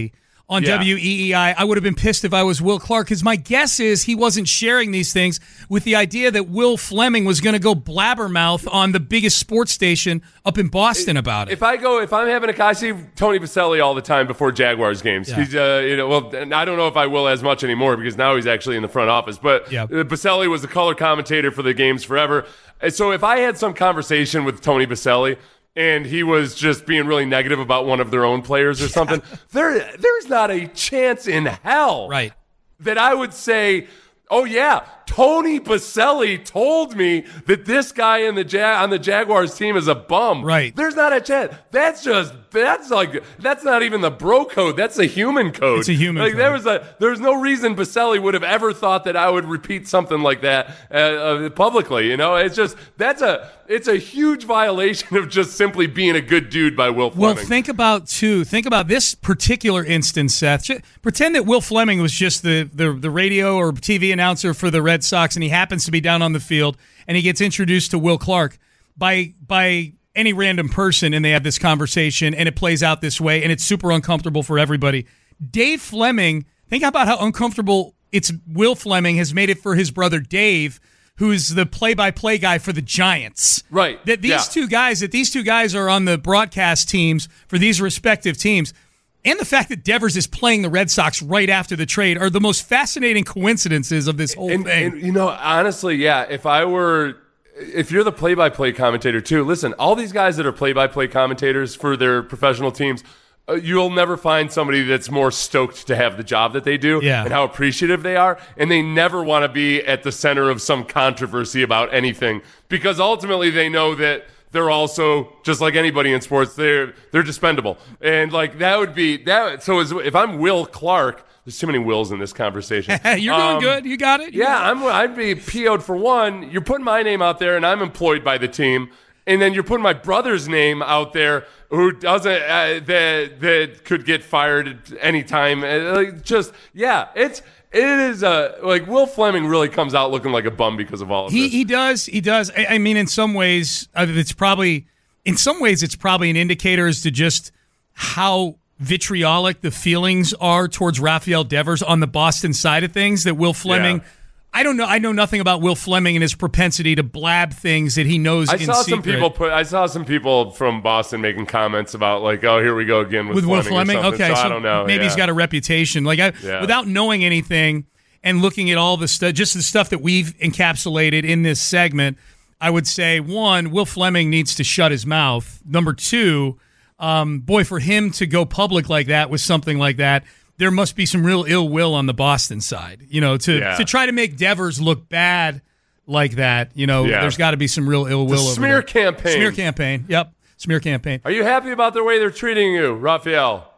S4: on
S7: Yeah.
S4: W E E I. I would have been pissed if I was Will Clark, because my guess is he wasn't sharing these things with the idea that Will Fleming was going to go blabbermouth on the biggest sports station up in Boston about it.
S7: If I go, if I'm having a, I see Tony Baselli all the time before Jaguars games.
S4: Yeah.
S7: He's, uh, you know, well, and I don't know if I will as much anymore because now he's actually in the front office. But
S4: Yeah.
S7: uh, Baselli was the color commentator for the games forever. And so if I had some conversation with Tony Baselli and he was just being really negative about one of their own players or something, there, there's not a chance in hell
S4: right.
S7: that I would say, oh yeah, Tony Baselli told me that this guy in the ja- on the Jaguars team is a bum.
S4: Right.
S7: There's not a chance. That's just that's like that's not even the bro code. That's a human code.
S4: It's a human
S7: like
S4: code.
S7: there was a there's no reason Baselli would have ever thought that I would repeat something like that uh, uh, publicly. You know, it's just that's a it's a huge violation of just simply being a good dude by Will Fleming.
S4: Well, think about too. Think about this particular instance, Seth. Ju- Pretend that Will Fleming was just the, the the radio or T V announcer for the Red Sox, and he happens to be down on the field, and he gets introduced to Will Clark by by any random person, and they have this conversation, and it plays out this way, and it's super uncomfortable for everybody. Dave Fleming, think about how uncomfortable it's. Will Fleming has made it for his brother Dave, who's the play-by-play guy for the Giants.
S7: Right.
S4: That these
S7: Yeah.
S4: two guys, that these two guys are on the broadcast teams for these respective teams, and the fact that Devers is playing the Red Sox right after the trade are the most fascinating coincidences of this whole
S7: and,
S4: thing.
S7: and, you know, honestly, yeah, if I were, if you're the play-by-play commentator too, listen, all these guys that are play-by-play commentators for their professional teams, uh, you'll never find somebody that's more stoked to have the job that they do
S4: Yeah.
S7: and how appreciative they are. And they never want to be at the center of some controversy about anything because ultimately they know that they're also, just like anybody in sports, they're they're dispendable. And like that would be that. So as, if I'm Will Clark, there's too many Wills in this conversation.
S4: You're doing
S7: Um,
S4: good. You got it. You
S7: Yeah,
S4: got it.
S7: I'm, I'd be P O'd for one. You're putting my name out there, and I'm employed by the team. And then you're putting my brother's name out there, who doesn't uh, that that could get fired at any time. Uh, like, just yeah, it's it is uh, like Will Fleming really comes out looking like a bum because of all of
S4: He
S7: this.
S4: he does he does. I, I mean, in some ways, uh, it's probably in some ways it's probably an indicator as to just how vitriolic the feelings are towards Rafael Devers on the Boston side of things. That Will Fleming.
S7: Yeah.
S4: I don't know. I know nothing about Will Fleming and his propensity to blab things that he knows
S7: I
S4: in
S7: saw some
S4: secret.
S7: people put. I saw some people from Boston making comments about like, "Oh, here we go again with,
S4: with Will
S7: Fleming."
S4: Fleming.
S7: or something.
S4: Okay,
S7: so,
S4: so
S7: I don't know.
S4: maybe
S7: yeah.
S4: he's got a reputation. Like I,
S7: Yeah.
S4: without knowing anything and looking at all the stuff, just the stuff that we've encapsulated in this segment, I would say one, Will Fleming needs to shut his mouth. Number two, um, boy, for him to go public like that with something like that, there must be some real ill will on the Boston side. You know, to
S7: Yeah.
S4: to try to make Devers look bad like that. You know,
S7: Yeah.
S4: there's got to be some real ill will.
S7: It's a
S4: over
S7: smear
S4: there.
S7: campaign.
S4: Smear campaign. Yep, smear campaign.
S7: Are you happy about the way they're treating you, Raphael?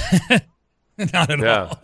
S4: Not at
S7: Yeah.
S4: all.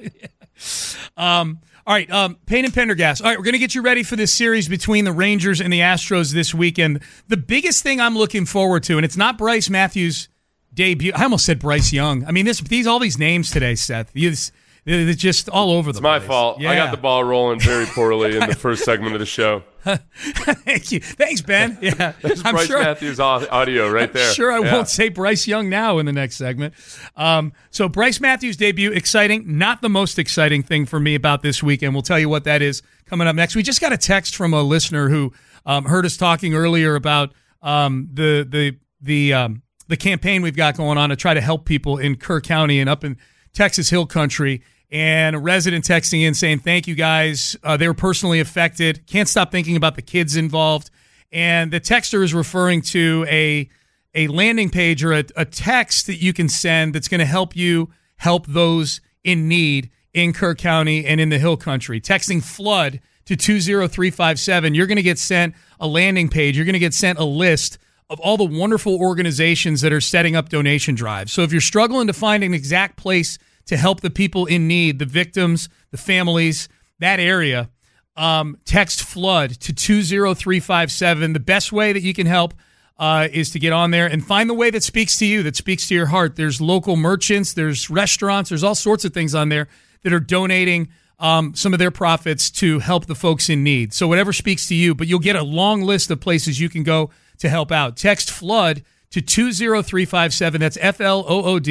S4: Um, all right, um, Payne and Pendergast. All right, we're going to get you ready for this series between the Rangers and the Astros this weekend. The biggest thing I'm looking forward to, and it's not Bryce Matthews' debut. I almost said Bryce Young. I mean, this these all these names today, Seth. It's, it's just all over the
S7: It's my
S4: place.
S7: fault.
S4: Yeah.
S7: I got the ball rolling very poorly in the first segment of the show.
S4: Thank you. Thanks, Ben. Yeah,
S7: There's
S4: I'm
S7: Bryce
S4: sure.
S7: Matthews au- audio right there.
S4: I'm sure I
S7: Yeah.
S4: won't say Bryce Young now in the next segment. Um, so Bryce Matthews' debut, exciting. Not the most exciting thing for me about this weekend. We'll tell you what that is coming up next. We just got a text from a listener who um, heard us talking earlier about um, the the the um, the campaign we've got going on to try to help people in Kerr County and up in Texas Hill Country. And a resident texting in saying, thank you guys. Uh, they were personally affected. Can't stop thinking about the kids involved. And the texter is referring to a a landing page or a, a text that you can send that's going to help you help those in need in Kerr County and in the Hill Country. Texting FLOOD to two zero three five seven. You're going to get sent a landing page. You're going to get sent a list of all the wonderful organizations that are setting up donation drives. So if you're struggling to find an exact place to help the people in need, the victims, the families, that area, um, text FLOOD to two zero three five seven. The best way that you can help uh, is to get on there and find the way that speaks to you, that speaks to your heart. There's local merchants, there's restaurants, there's all sorts of things on there that are donating um, some of their profits to help the folks in need. So whatever speaks to you, but you'll get a long list of places you can go to help out. Text FLOOD to two zero three five seven. That's F L O O D to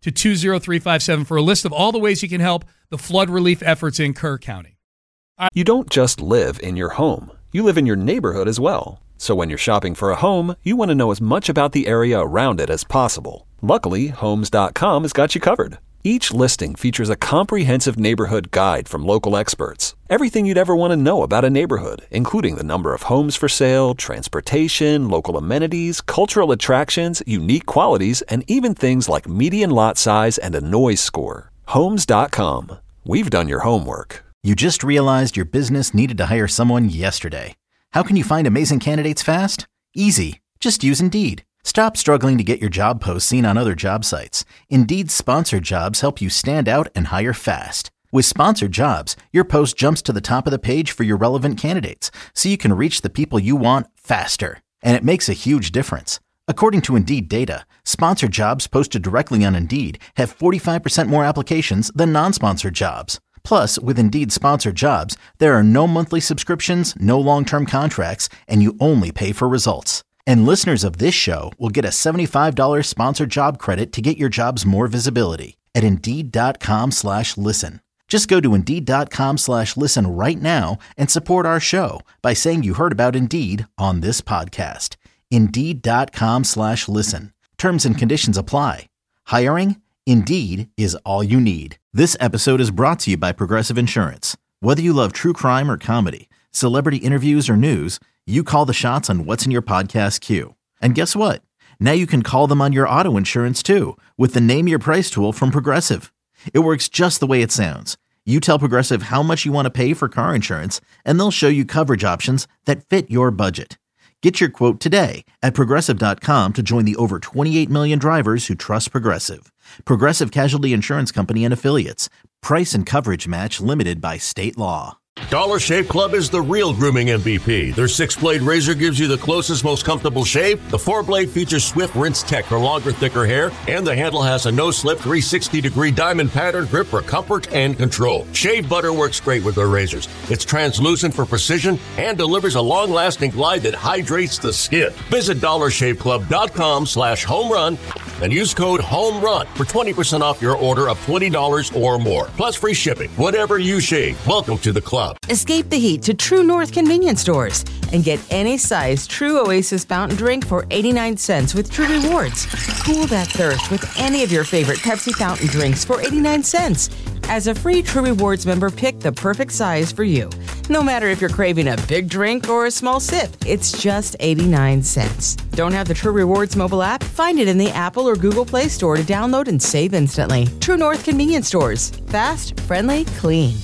S4: to two zero three five seven for a list of all the ways you can help the flood relief efforts in Kerr County.
S1: You don't just live in your home. You live in your neighborhood as well. So when you're shopping for a home, you want to know as much about the area around it as possible. Luckily, Homes dot com has got you covered. Each listing features a comprehensive neighborhood guide from local experts. Everything you'd ever want to know about a neighborhood, including the number of homes for sale, transportation, local amenities, cultural attractions, unique qualities, and even things like median lot size and a noise score. Homes dot com. We've done your homework.
S2: You just realized your business needed to hire someone yesterday. How can you find amazing candidates fast? Easy. Just use Indeed. Stop struggling to get your job posts seen on other job sites. Indeed's sponsored jobs help you stand out and hire fast. With sponsored jobs, your post jumps to the top of the page for your relevant candidates, so you can reach the people you want faster. And it makes a huge difference. According to Indeed data, sponsored jobs posted directly on Indeed have forty-five percent more applications than non-sponsored jobs. Plus, with Indeed sponsored jobs, there are no monthly subscriptions, no long-term contracts, and you only pay for results. And listeners of this show will get a seventy-five dollars sponsored job credit to get your jobs more visibility at Indeed.com slash listen. Just go to Indeed.com slash listen right now and support our show by saying you heard about Indeed on this podcast. Indeed.com slash listen. Terms and conditions apply. Hiring? Indeed is all you need. This episode is brought to you by Progressive Insurance. Whether you love true crime or comedy, celebrity interviews or news, you call the shots on what's in your podcast queue. And guess what? Now you can call them on your auto insurance too with the Name Your Price tool from Progressive. It works just the way it sounds. You tell Progressive how much you want to pay for car insurance, and they'll show you coverage options that fit your budget. Get your quote today at Progressive dot com to join the over twenty-eight million drivers who trust Progressive. Progressive Casualty Insurance Company and Affiliates. Price and coverage match limited by state law.
S3: Dollar Shave Club is the real grooming M V P. Their six-blade razor gives you the closest, most comfortable shave. The four-blade features Swift Rinse Tech for longer, thicker hair. And the handle has a no-slip three hundred sixty degree diamond pattern grip for comfort and control. Shave butter works great with their razors. It's translucent for precision and delivers a long-lasting glide that hydrates the skin. Visit Dollar Shave Club dot com slash home run and use code HOMERUN for twenty percent off your order of twenty dollars or more. Plus free shipping. Whatever you shave, welcome to the club.
S12: Escape the heat to True North convenience stores and get any size True Oasis fountain drink for eighty-nine cents with True Rewards. Cool that thirst with any of your favorite Pepsi fountain drinks for eighty-nine cents. As a free True Rewards member, pick the perfect size for you. No matter if you're craving a big drink or a small sip, it's just eighty-nine cents. Don't have the True Rewards mobile app? Find it in the Apple or Google Play Store to download and save instantly. True North convenience stores. Fast, friendly, clean.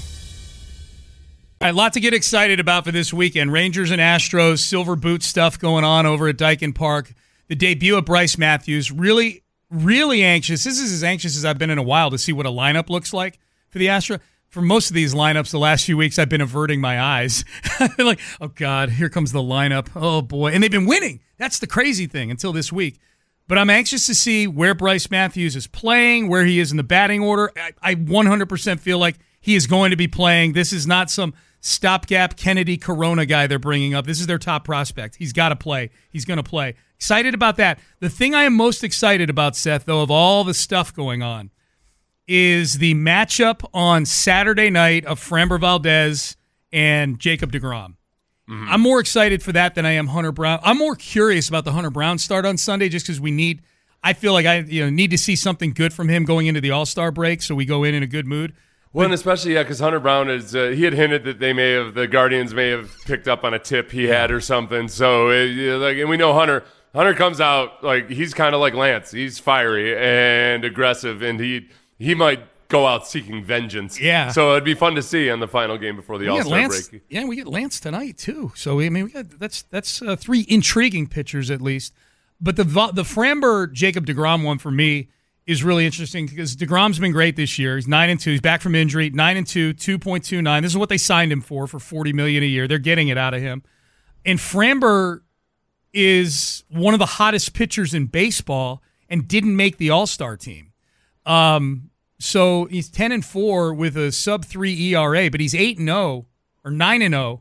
S4: All right, a lot to get excited about for this weekend. Rangers and Astros, silver boot stuff going on over at Daikin Park. The debut of Bryce Matthews. Really, really anxious. This is as anxious as I've been in a while to see what a lineup looks like for the Astros. For most of these lineups the last few weeks, I've been averting my eyes. Like, oh, God, here comes the lineup. Oh, boy. And they've been winning. That's the crazy thing until this week. But I'm anxious to see where Bryce Matthews is playing, where he is in the batting order. I, I one hundred percent feel like he is going to be playing. This is not some stopgap Kennedy Corona guy they're bringing up. This is their top prospect. He's got to play. He's going to play. Excited about that. The thing I am most excited about, Seth, though, of all the stuff going on, is the matchup on Saturday night of Framber Valdez and Jacob deGrom. Mm-hmm. I'm more excited for that than I am Hunter Brown. I'm more curious about the Hunter Brown start on Sunday just because we need – I feel like I you know need to see something good from him going into the All-Star break so we go in in a good mood.
S7: Well, and especially, yeah, because Hunter Brown is, uh, he had hinted that they may have, the Guardians may have picked up on a tip he had or something. So, it, you know, like, and we know Hunter, Hunter comes out, like, he's kind of like Lance. He's fiery and aggressive, and he he might go out seeking vengeance.
S4: Yeah.
S7: So it'd be fun to see on the final game before the
S4: We get
S7: All-Star
S4: Lance-
S7: break.
S4: Yeah, we get Lance tonight, too. So, I mean, we got that's that's uh, three intriguing pitchers at least. But the the Framber Jacob deGrom one for me is really interesting because deGrom's been great this year. He's nine and two. He's back from injury. Nine and two, two point two nine. This is what they signed him for for forty million a year. They're getting it out of him. And Framber is one of the hottest pitchers in baseball and didn't make the All-Star team. Um, so he's ten and four with a sub three E R A, but he's eight and zero or nine and zero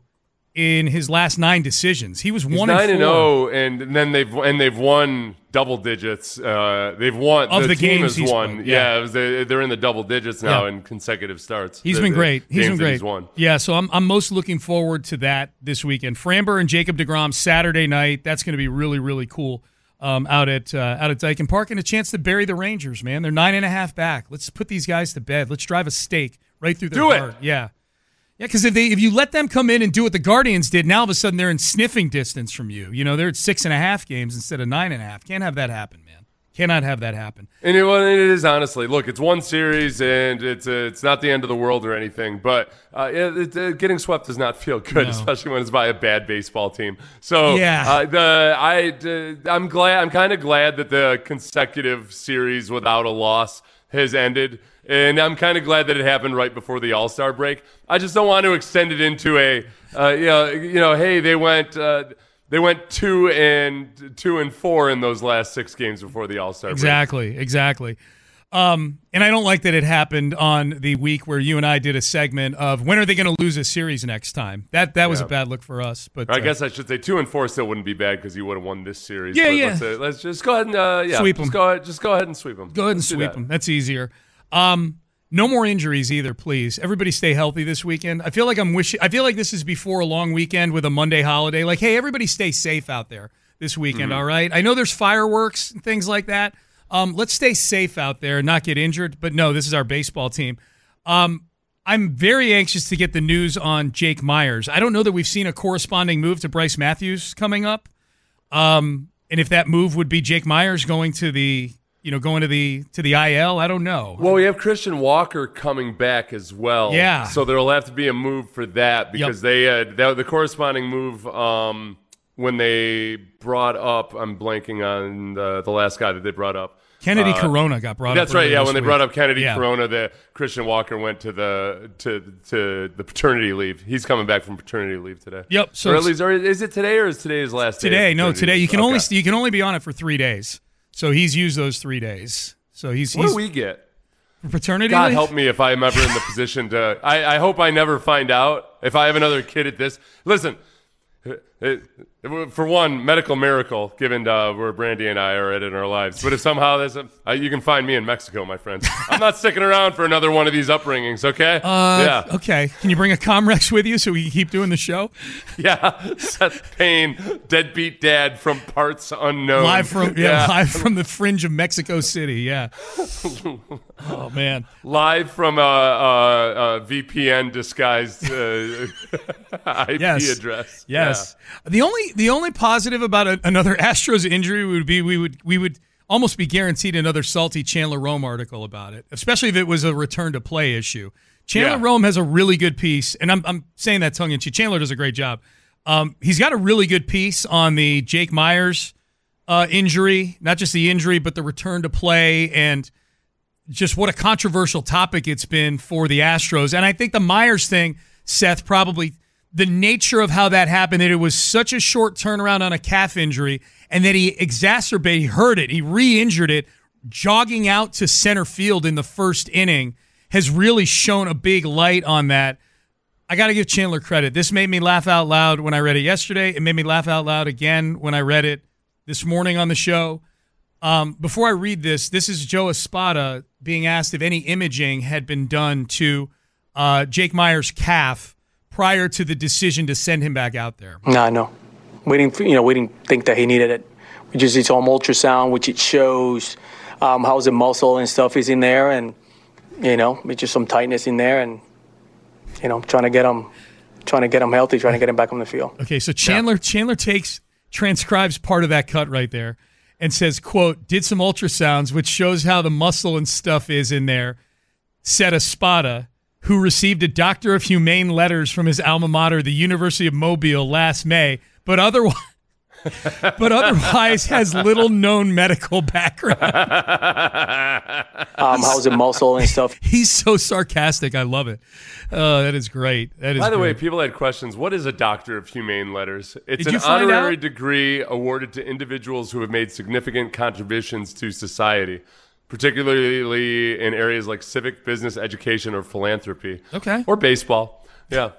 S4: in his last nine decisions. He was
S7: He's
S4: one
S7: nine
S4: and
S7: and
S4: four.
S7: zero, and then they've and they've won double digits. Uh, they've won
S4: Of
S7: the,
S4: the
S7: team
S4: games
S7: has
S4: he's
S7: won.
S4: played,
S7: Yeah,
S4: yeah.
S7: it was, they, they're in the double digits now
S4: Yeah.
S7: in consecutive starts.
S4: He's
S7: The-
S4: been
S7: the
S4: great. He's
S7: games
S4: been
S7: that
S4: great.
S7: He's won.
S4: Yeah, so I'm I'm most looking forward to that this weekend. Framber and Jacob deGrom Saturday night. That's going to be really really cool. Um, out at uh, out at Dyken Park, and a chance to bury the Rangers. Man, they're nine and a half back. Let's put these guys to bed. Let's drive a stake right through their
S7: Do it.
S4: heart. Yeah, yeah. Because if they if you let them come in and do what the Guardians did, now all of a sudden they're in sniffing distance from you. You know, they're at six and a half games instead of nine and a half. Can't have that happen, man. Cannot have that happen.
S7: And it, well, it is honestly. Look, it's one series, and it's uh, it's not the end of the world or anything. But uh, it, it, uh, getting swept does not feel good,
S4: No.
S7: especially when it's by a bad baseball team. So
S4: Yeah.
S7: uh, the I uh, I'm glad. I'm kind of glad that the consecutive series without a loss has ended, and I'm kind of glad that it happened right before the All-Star break. I just don't want to extend it into a uh, you know you know hey they went. Uh, They went two and two and four in those last six games before the All-Star break.
S4: Exactly, exactly. Um, and I don't like that it happened on the week where you and I did a segment of when are they going to lose a series next time. That that was
S7: Yeah.
S4: a bad look for us. But
S7: I
S4: uh,
S7: guess I should say two and four still wouldn't be bad because you would have won this series.
S4: Yeah,
S7: but
S4: yeah.
S7: Let's, uh, let's just go ahead and uh, yeah,
S4: Sweep
S7: just
S4: 'em.
S7: Go ahead, just go ahead and sweep them.
S4: Go ahead and
S7: Let's do
S4: sweep
S7: that.
S4: them. That's easier. Um, no more injuries either, please. Everybody stay healthy this weekend. I feel like I'm wishing. I feel like this is before a long weekend with a Monday holiday. Like, hey, everybody stay safe out there this weekend.
S7: Mm-hmm.
S4: All right. I know there's fireworks and things like that. Um, let's stay safe out there and not get injured. But no, this is our baseball team. Um, I'm very anxious to get the news on Jake Myers. I don't know that we've seen a corresponding move to Bryce Matthews coming up. Um, and if that move would be Jake Myers going to the, you know, going to the to the I L, I don't know.
S7: Well, we have Christian Walker coming back as well.
S4: Yeah.
S7: So there'll have to be a move for that because
S4: Yep.
S7: they uh, that, the corresponding move um, when they brought up. I'm blanking on the, the last guy that they brought up.
S4: Kennedy
S7: Uh,
S4: Corona got brought up.
S7: That's right.
S4: earlier
S7: Yeah,
S4: this
S7: when they
S4: week.
S7: brought up Kennedy
S4: Yeah.
S7: Corona, the Christian Walker went to the to to the paternity leave. He's coming back from paternity leave today.
S4: Yep, so
S7: or at
S4: it's-
S7: least, or is it today or is today his last day? of
S4: Today, no,
S7: paternity
S4: today.
S7: leave?
S4: You can
S7: Okay.
S4: only you can only be on it for three days. So he's used those three days. So he's
S7: What
S4: he's
S7: do we get?
S4: for paternity
S7: God
S4: leave?
S7: help me if I'm ever in the position to. I, I hope I never find out if I have another kid at this. Listen, it, it, for one, medical miracle given uh, where Brandy and I are at in our lives. But if somehow there's a, uh, you can find me in Mexico, my friend. I'm not sticking around for another one of these upbringings. Okay?
S4: Uh,
S7: yeah,
S4: Okay. Can you bring a Comrex with you so we can keep doing the show?
S7: yeah. Seth Payne, deadbeat dad from parts unknown.
S4: Live from yeah, live from the fringe of Mexico City. Yeah. Oh man.
S7: Live from a, a, a V P N disguised uh, I P
S4: Yes.
S7: address.
S4: Yes. The only the only positive about a, another Astros injury would be we would we would almost be guaranteed another salty Chandler Rome article about it, especially if it was a return to play issue. Chandler
S7: Yeah.
S4: Rome has a really good piece, and I'm I'm saying that tongue in cheek. Chandler does a great job. Um, he's got a really good piece on the Jake Myers uh, injury, not just the injury, but the return to play and just what a controversial topic it's been for the Astros. And I think the Myers thing, Seth, probably the nature of how that happened, that it was such a short turnaround on a calf injury and that he exacerbated, he hurt it, he re-injured it, jogging out to center field in the first inning has really shown a big light on that. I got to give Chandler credit. This made me laugh out loud when I read it yesterday. It made me laugh out loud again when I read it this morning on the show. Um, before I read this, this is Joe Espada being asked if any imaging had been done to uh, Jake Myers' calf prior to the decision to send him back out there.
S15: No, no. We didn't, you know, we didn't think that he needed it. We just did some ultrasound, which it shows um, how the muscle and stuff is in there, and you know, it's just some tightness in there, and you know, trying to get him, trying to get him healthy, trying to get him back on the field.
S4: Okay, so Chandler Chandler takes transcribes part of that cut right there and says, quote, did some ultrasounds, which shows how the muscle and stuff is in there, said Espada, who received a Doctor of Humane letters from his alma mater, the University of Mobile, last May, but otherwise but otherwise has little known medical background.
S15: Um, how's the muscle and stuff?
S4: He's so sarcastic. I love it. Uh, that is great. That is
S7: By the way,
S4: great.
S7: people had questions. What is a Doctor of Humane Letters? It's
S4: Did
S7: an
S4: you find
S7: honorary
S4: out?
S7: degree awarded to individuals who have made significant contributions to society, particularly in areas like civic, business, education, or philanthropy.
S4: Okay.
S7: Or baseball. Yeah.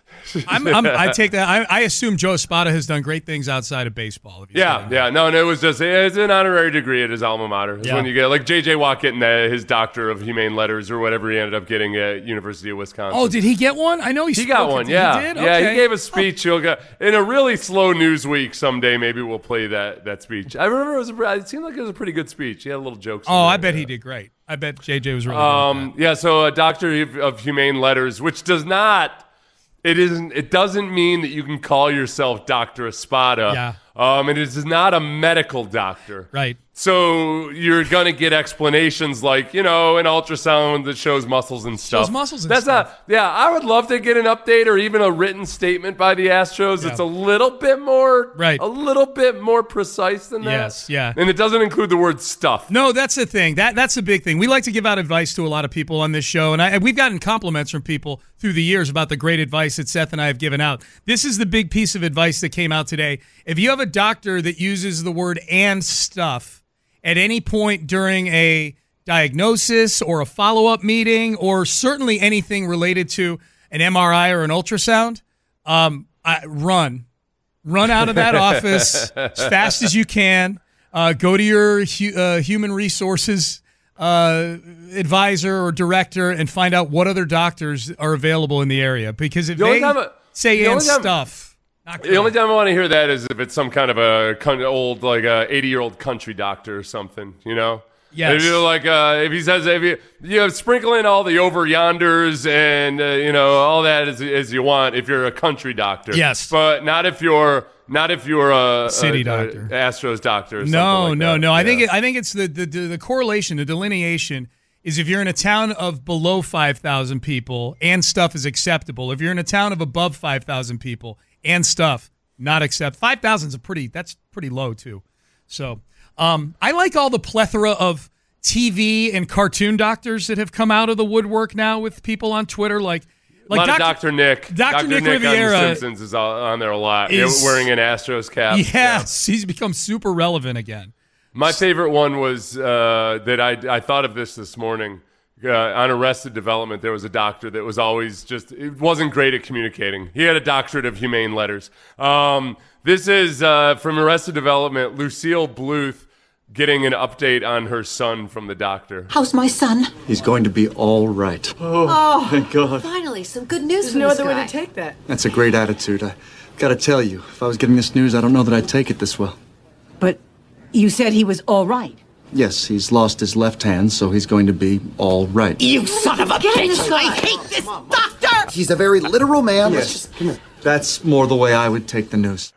S4: I'm, I'm, I take that. I, I assume Joe Espada has done great things outside of baseball. If he's
S7: Yeah,
S4: doing
S7: yeah. No, no, it was just it's an honorary degree at his alma mater. It's
S4: Yeah.
S7: when you get like J J Watt getting the, his doctor of humane letters or whatever he ended up getting at University of Wisconsin.
S4: Oh, did he get one? I know he,
S7: He got
S4: spoke
S7: one,
S4: it.
S7: yeah.
S4: He did?
S7: Yeah,
S4: Okay.
S7: he gave a speech. He'll get in a really slow news week someday. Maybe we'll play that that speech. I remember it was. A, it seemed like it was a pretty good speech. He had little jokes.
S4: Oh,
S7: in
S4: I
S7: there.
S4: bet he did great. I bet J J was really
S7: Um, yeah. So a doctor of, of humane letters, which does not. It isn't. It doesn't mean that you can call yourself Doctor Espada.
S4: Yeah.
S7: Um, and it is not a medical doctor.
S4: Right.
S7: So you're gonna get explanations like, you know, an ultrasound that shows muscles and stuff.
S4: Shows muscles and
S7: That's
S4: stuff.
S7: not. Yeah, I would love to get an update or even a written statement by the Astros.
S4: Yeah.
S7: It's a little bit more,
S4: Right.
S7: A little bit more precise than that.
S4: Yes, yeah.
S7: And it doesn't include the word stuff.
S4: No, that's the thing. That that's a big thing. We like to give out advice to a lot of people on this show, and, I, and we've gotten compliments from people through the years about the great advice that Seth and I have given out. This is the big piece of advice that came out today. If you have a doctor that uses the word "and stuff" at any point during a diagnosis or a follow-up meeting, or certainly anything related to an M R I or an ultrasound, um, I, run. Run out of that office as fast as you can. Uh, go to your hu- uh, human resources uh, advisor or director and find out what other doctors are available in the area. Because if
S7: The only
S4: they
S7: time I-
S4: say
S7: the
S4: and
S7: only time-
S4: stuff, not
S7: The only time I want to hear that is if it's some kind of a con- old, like a eighty-year-old country doctor or something, you know?
S4: Yes.
S7: If you're like, uh, if he says, if you, you know, sprinkle in all the over yonders and, uh, you know, all that as, as you want if you're a country doctor.
S4: Yes.
S7: But not if you're, not if you're a
S4: City
S7: a,
S4: doctor.
S7: a Astros doctor or something
S4: No,
S7: like
S4: no,
S7: that.
S4: no. I
S7: Yeah.
S4: think it, I think it's the, the the the correlation, the delineation is if you're in a town of below five thousand people and stuff is acceptable. If you're in a town of above five thousand people and stuff not accept. five thousand is a pretty that's pretty low too. So, um I like all the plethora of T V and cartoon doctors that have come out of the woodwork now with people on Twitter like like
S7: a lot
S4: Doctor
S7: of Doctor Nick.
S4: Doctor Nick
S7: on
S4: Riviera
S7: The Simpsons is on on there a lot. Yeah,
S4: is-
S7: wearing an Astros cap.
S4: Yes, he's become super relevant again.
S7: My favorite one was uh, that I, I thought of this this morning. Uh, on Arrested Development, there was a doctor that was always just, it wasn't great at communicating. He had a doctorate of humane letters. Um, this is uh, from Arrested Development, Lucille Bluth getting an update on her son from the doctor.
S16: How's my son?
S17: He's going to be all right.
S16: Oh,
S17: thank God.
S16: Finally, some good news
S18: There's
S16: from
S18: no
S16: this
S18: other
S16: guy.
S18: way to take that.
S17: That's a great attitude. I gotta tell you, if I was getting this news, I don't know that I'd take it this well.
S18: But you said he was all right.
S17: Yes, he's lost his left hand, so he's going to be all right.
S16: You son of a bitch! I hate this doctor!
S17: He's a very literal man.
S16: Yes.
S17: Let's just, come here. That's more the way I would take the news.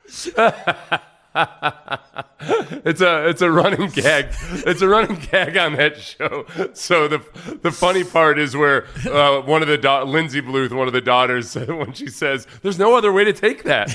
S7: it's a it's a running gag. It's a running gag on that show. So the the funny part is where uh, one of the da- Lindsay Bluth, one of the daughters, when she says, "There's no other way to take that."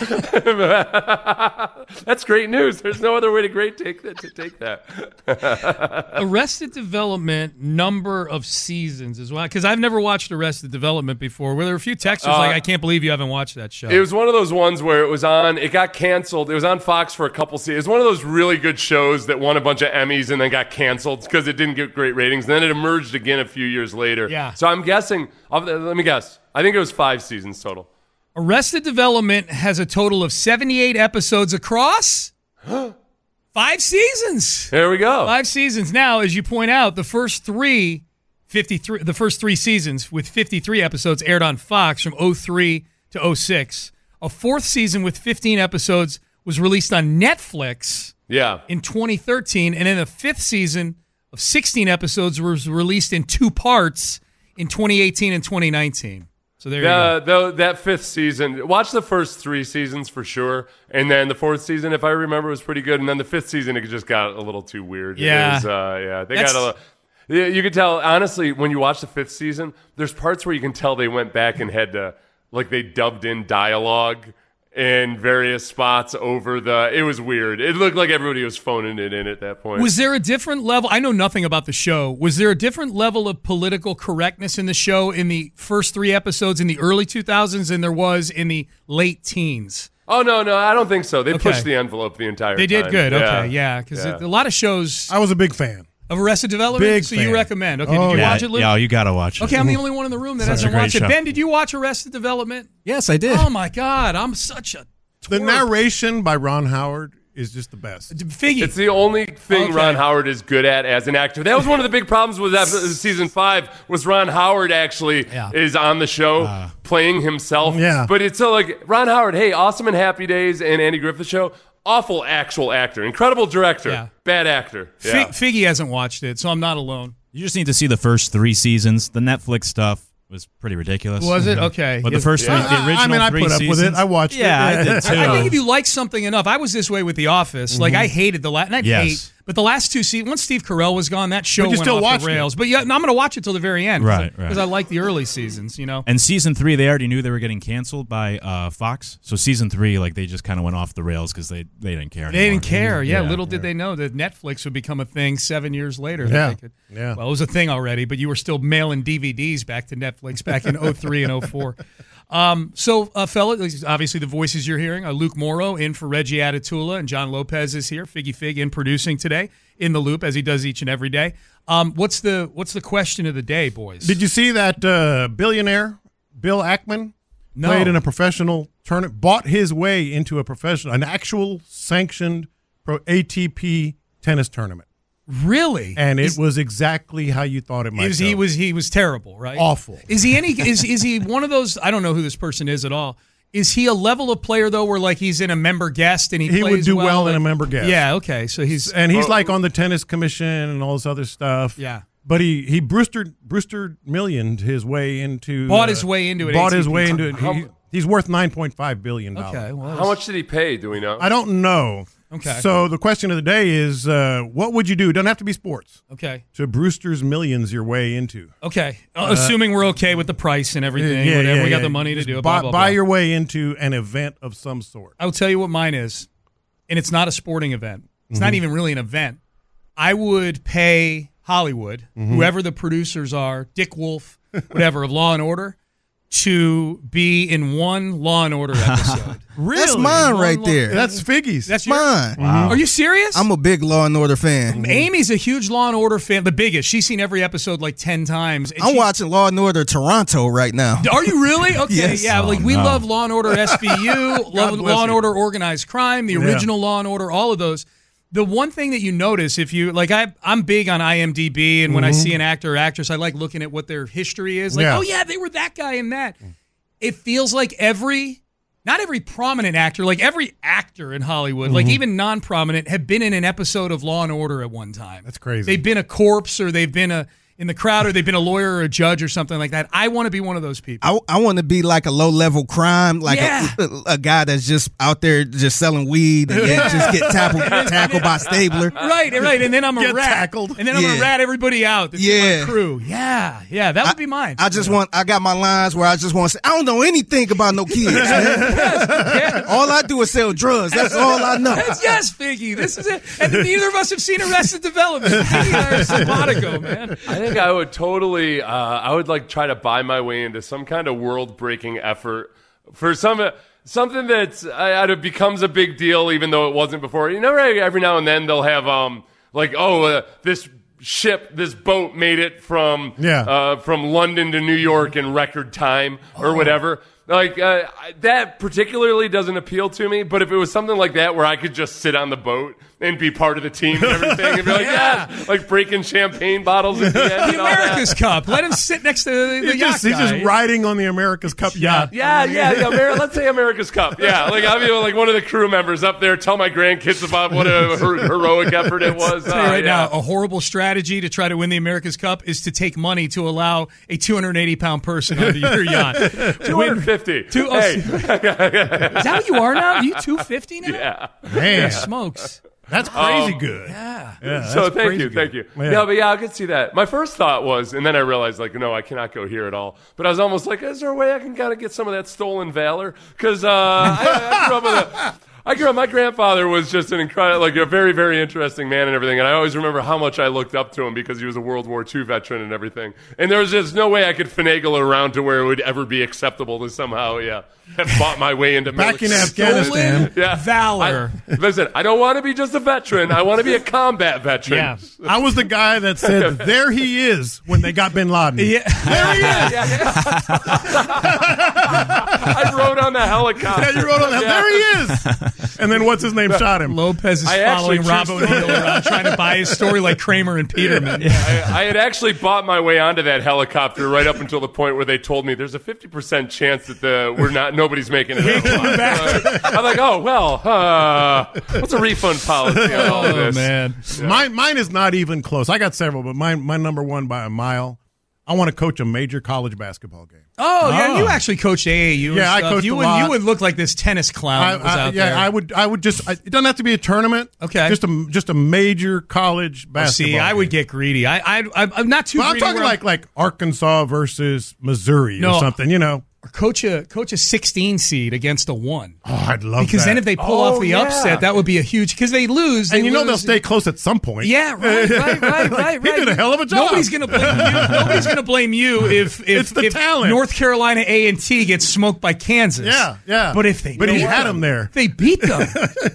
S7: That's great news. There's no other way to great take that to take that.
S4: Arrested Development number of seasons as well, because I've never watched Arrested Development before. Where there were a few texters
S7: Uh,
S4: like, "I can't believe you haven't watched that show."
S7: It was one of those ones where it was on. It got canceled. It was on Fox for a couple seasons. It was one of those really good shows that won a bunch of Emmys and then got canceled because it didn't get great ratings. And then it emerged again a few years later.
S4: Yeah.
S7: So I'm guessing. I'll, let me guess. I think it was five seasons total.
S4: Arrested Development has a total of seventy-eight episodes across five seasons.
S7: There we go.
S4: Five seasons. Now, as you point out, the first three, fifty-three, the first three seasons with fifty-three episodes aired on Fox from oh three to oh six. A fourth season with fifteen episodes was released on Netflix
S7: Yeah.
S4: in twenty thirteen, and then the fifth season of sixteen episodes was released in two parts in twenty eighteen and twenty nineteen. So there you go.
S7: The, the, that fifth season, watch the first three seasons for sure. And then the fourth season, if I remember, was pretty good. And then the fifth season, it just got a little too weird.
S4: Yeah.
S7: It was, uh, yeah. They
S4: That's-
S7: got a Yeah, you could tell, honestly, when you watch the fifth season, there's parts where you can tell they went back and had to, like, they dubbed in dialogue in various spots over the, it was weird. It looked like everybody was phoning it in at that point.
S4: Was there a different level? I know nothing about the show. Was there a different level of political correctness in the show in the first three episodes in the early two thousands than there was in the late teens?
S7: Oh, no, no, I don't think so. They
S4: Okay.
S7: pushed the envelope the entire
S4: They
S7: time.
S4: did good.
S7: Yeah.
S4: Okay, yeah, because
S7: Yeah.
S4: a lot of shows.
S6: I was a big fan.
S4: Of Arrested Development?
S19: Big
S4: so
S19: fan.
S4: you recommend. Okay,
S19: Oh,
S4: did you
S19: yeah.
S4: watch it, Luke?
S19: Yeah, you got to watch it.
S4: Okay, I'm the only one in the room that
S19: Such a
S4: hasn't
S19: great
S4: watched it.
S19: show.
S4: Ben, did you watch Arrested Development?
S20: Yes, I did.
S4: Oh, my God. I'm such a
S19: The
S4: twerp.
S19: narration by Ron Howard is just the best.
S4: Figgy.
S7: It's the only thing
S4: Okay.
S7: Ron Howard is good at as an actor. That was one of the big problems with that season five was Ron Howard actually
S4: Yeah.
S7: is on the show playing himself.
S19: Yeah.
S7: But it's so like Ron Howard, hey, Awesome and Happy Days and Andy Griffith Show, awful actual actor, incredible director,
S4: Yeah.
S7: bad actor.
S4: Fi- Figgy hasn't watched it, so I'm not alone.
S20: You just need to see the first three seasons. The Netflix stuff was pretty ridiculous.
S4: Was it? Okay.
S20: But the
S4: Yes.
S20: first
S4: Yeah.
S20: three, the
S19: I- I
S20: original
S19: mean, I
S20: three
S19: put up with
S20: seasons.
S19: it. I watched it.
S20: Yeah, I did too.
S4: I think if you like something enough, I was this way with The Office. Like, I hated the last, not
S20: Yes.
S4: hate, but the last two seasons, once Steve Carell was gone, that show
S19: But you
S4: went
S19: still
S4: off
S19: watched
S4: the
S19: it.
S4: rails. But yeah, no, I'm going to watch it till the very end.
S20: Right, right.
S4: Because I like the early seasons, you know?
S20: And season three, they already knew they were getting canceled by uh, Fox. So season three, like they just kind of went off the rails because they, they didn't care.
S4: They
S20: anymore.
S4: didn't care. Yeah, little did they know that Netflix would become a thing seven years later. that
S19: Yeah.
S4: they could-
S19: Yeah.
S4: Well, it was a thing already, but you were still mailing D V Ds back to Netflix back in oh three and oh four. Um, so, uh, fellas, obviously the voices you're hearing are Luke Morrow in for Reggie Atatula, and John Lopez is here, Figgy Fig, in producing today in the Loop, as he does each and every day. Um, what's the what's the question of the day, boys?
S19: Did you see that uh, billionaire Bill Ackman
S4: No.
S19: played in a professional tournament, bought his way into a professional, an actual sanctioned pro A T P tennis tournament,
S4: Really?
S19: and it
S4: Is-
S19: was exactly how you thought it might.
S4: Is he
S19: go.
S4: was he was terrible, right?
S19: Awful.
S4: Is he any? Is is he one of those? I don't know who this person is at all. Is he a level of player though, where like he's in a member guest and he
S19: He
S4: plays
S19: would do well, in
S4: like-
S19: a member guest.
S4: Yeah. Okay. So he's
S19: and he's
S4: oh,
S19: like on the tennis commission and all this other stuff.
S4: Yeah.
S19: But he he Brewster Brewster millioned his way into
S4: Bought
S19: uh,
S4: his way into it,
S19: Bought his
S4: A T P.
S19: way into it.
S7: How-
S19: He, he's worth nine point five billion dollars.
S4: Okay. Well,
S7: How much did he pay? Do we know?
S19: I don't know.
S4: Okay.
S19: So the question of the day is, uh, what would you do? Doesn't have to be sports.
S4: Okay.
S19: To Brewster's millions your way into.
S4: Okay. Uh, assuming we're okay with the price and everything,
S19: Yeah,
S4: whatever,
S19: yeah,
S4: we got
S19: yeah.
S4: the money to
S19: Just
S4: do it.
S19: Buy,
S4: Blah, blah,
S19: buy
S4: blah.
S19: your way into an event of some sort.
S4: I'll tell you what mine is, and it's not a sporting event. It's
S19: Mm-hmm.
S4: not even really an event. I would pay Hollywood,
S19: Mm-hmm.
S4: whoever the producers are, Dick Wolf, whatever, of Law and Order, to be in one Law and Order episode.
S19: Really?
S21: That's mine
S4: One
S21: right
S4: Law-
S21: there.
S19: That's Figgy's.
S4: That's
S21: mine.
S4: Wow. Are you serious?
S21: I'm a big Law and Order fan.
S4: Amy's a huge Law and Order fan, the biggest. She's seen every episode like ten times. and
S21: I'm
S4: she-
S21: watching Law and Order Toronto right now.
S4: Are you really? Okay,
S21: Yes.
S4: yeah.
S21: Oh,
S4: like we
S21: no.
S4: love Law and Order S V U, love
S19: bless
S4: Law and
S19: you.
S4: Order Organized Crime, the
S19: Yeah.
S4: original Law and Order, all of those. The one thing that you notice if you like, I I'm big on I M D B, and when I
S19: Mhm.
S4: see an actor or actress, I like looking at what their history is. Like,
S19: Yeah.
S4: oh yeah, they were that guy in that. It feels like every. Not every prominent actor, like every actor in Hollywood, like
S19: Mhm.
S4: even non-prominent, have been in an episode of Law and Order at one time.
S19: That's crazy.
S4: They've been a corpse, or they've been a in the crowd, or they've been a lawyer or a judge or something like that. I want to be one of those people.
S21: I, I want to be like a low level crime, like
S4: Yeah.
S21: a, a guy that's just out there just selling weed and then just get tackled, tackled by Stabler.
S4: Right, right. And then I'm a
S19: Get
S4: rat.
S19: tackled.
S4: And then I'm
S21: Yeah.
S4: gonna rat everybody out. That's in
S21: Yeah.
S4: my crew. Yeah, yeah. That would be mine.
S21: I just want, I got my lines where I just want to say, I don't know anything about no kids, man. All I do is sell drugs. That's all I know.
S4: Yes, yes, Figgy. This is it. And neither of us have seen Arrested Development. Figgy and I are simpatico, man.
S7: I think I would totally, uh, I would like try to buy my way into some kind of world-breaking effort for some something that uh, it becomes a big deal, even though it wasn't before. You know, right, every now and then they'll have um like, oh, uh, this ship, this boat made it from
S19: Yeah.
S7: uh, from London to New York in record time or whatever. Like uh, I- that particularly doesn't appeal to me. But if it was something like that where I could just sit on the boat and be part of the team and everything, and be like,
S4: Yeah.
S7: yeah, like breaking champagne bottles at the end.
S4: The
S7: and all that.
S4: America's Cup. Let him sit next to the, the
S19: He's
S4: yacht
S19: just, he's
S4: guy.
S19: just riding on the America's Cup yacht.
S7: Yeah, yeah, yeah. Amer- let's say America's Cup. Yeah, like I'll be like one of the crew members up there, tell my grandkids about what a her- heroic effort it was.
S4: I'll tell you
S7: Uh,
S4: right
S7: yeah.
S4: now, a horrible strategy to try to win the America's Cup is to take money to allow a two hundred eighty pound person onto your yacht.
S7: two hundred fifty.
S4: Two- oh,
S7: hey.
S4: Is that what you are now? Are you two fifty now?
S7: Yeah.
S19: Man,
S4: Smokes.
S19: that's crazy
S7: Um,
S19: good.
S4: Yeah.
S19: Yeah,
S7: So
S19: that's
S7: thank
S19: crazy
S7: you,
S19: good.
S7: thank you.
S19: Yeah.
S7: No, but yeah, I could see that. My first thought was, and then I realized, like, no, I cannot go here at all. But I was almost like, is there a way I can kind of get some of that stolen valor? Because uh, I, I grew up with a, I grew up, my grandfather was just an incredible, like a very, very interesting man and everything. And I always remember how much I looked up to him because he was a World War Two veteran and everything. And there was just no way I could finagle it around to where it would ever be acceptable to somehow, yeah, have fought my way into
S19: Back in
S7: military.
S19: Afghanistan.
S7: Yeah.
S4: Valor.
S7: I, listen, I don't want to be just a veteran. I want to be a combat veteran.
S19: Yeah. I was the guy that said, there he is, when they got bin Laden.
S4: Yeah.
S19: There he is.
S7: I rode on the helicopter.
S19: Yeah, you rode on the
S7: Yeah.
S19: There he is. And then what's his name shot him.
S4: Lopez is
S7: I
S4: following
S7: actually
S4: Rob
S7: choose-
S4: O'Neill around trying to buy his story like Kramer and Peterman.
S7: I, I had actually bought my way onto that helicopter right up until the point where they told me there's a fifty percent chance that the we're not nobody's making it. Uh, I'm like, oh well, uh, what's a refund policy on all of
S4: Oh,
S7: this?
S4: man.
S19: Mine, mine is not even close. I got several, but mine, my number one by a mile. I want to coach a major college basketball game.
S4: Oh, yeah,
S19: Oh.
S4: you actually coached A A U.
S19: Yeah, I
S4: and stuff.
S19: coached
S4: you
S19: a
S4: would,
S19: lot.
S4: You would look like this tennis clown
S19: I,
S4: that was
S19: I-
S4: out
S19: yeah,
S4: there.
S19: I would. I would just. I, it doesn't have to be a tournament.
S4: Okay.
S19: just a just a major college
S4: Oh,
S19: basketball.
S4: see, I would
S19: game.
S4: get greedy. I, I, I I'm not too.
S19: Well, I'm
S4: greedy
S19: talking
S4: where
S19: like like Arkansas versus Missouri
S4: No.
S19: or something. You know.
S4: Or coach a coach a sixteen seed against a one.
S19: Oh, I'd love
S4: because
S19: that.
S4: then if they pull
S19: Oh,
S4: off the
S19: yeah.
S4: upset, that would be a huge. Because they lose, they
S19: and you know
S4: lose.
S19: they'll stay close at some point.
S4: Yeah, right, right, right, right,
S19: Like,
S4: right.
S19: He did a hell of a job.
S4: Nobody's gonna blame you. Nobody's gonna blame you if if,
S19: It's the
S4: if
S19: talent.
S4: North Carolina A and T gets smoked by Kansas.
S19: Yeah, yeah.
S4: But if they,
S19: But he
S4: know
S19: had
S4: what?
S19: him there.
S4: They beat them.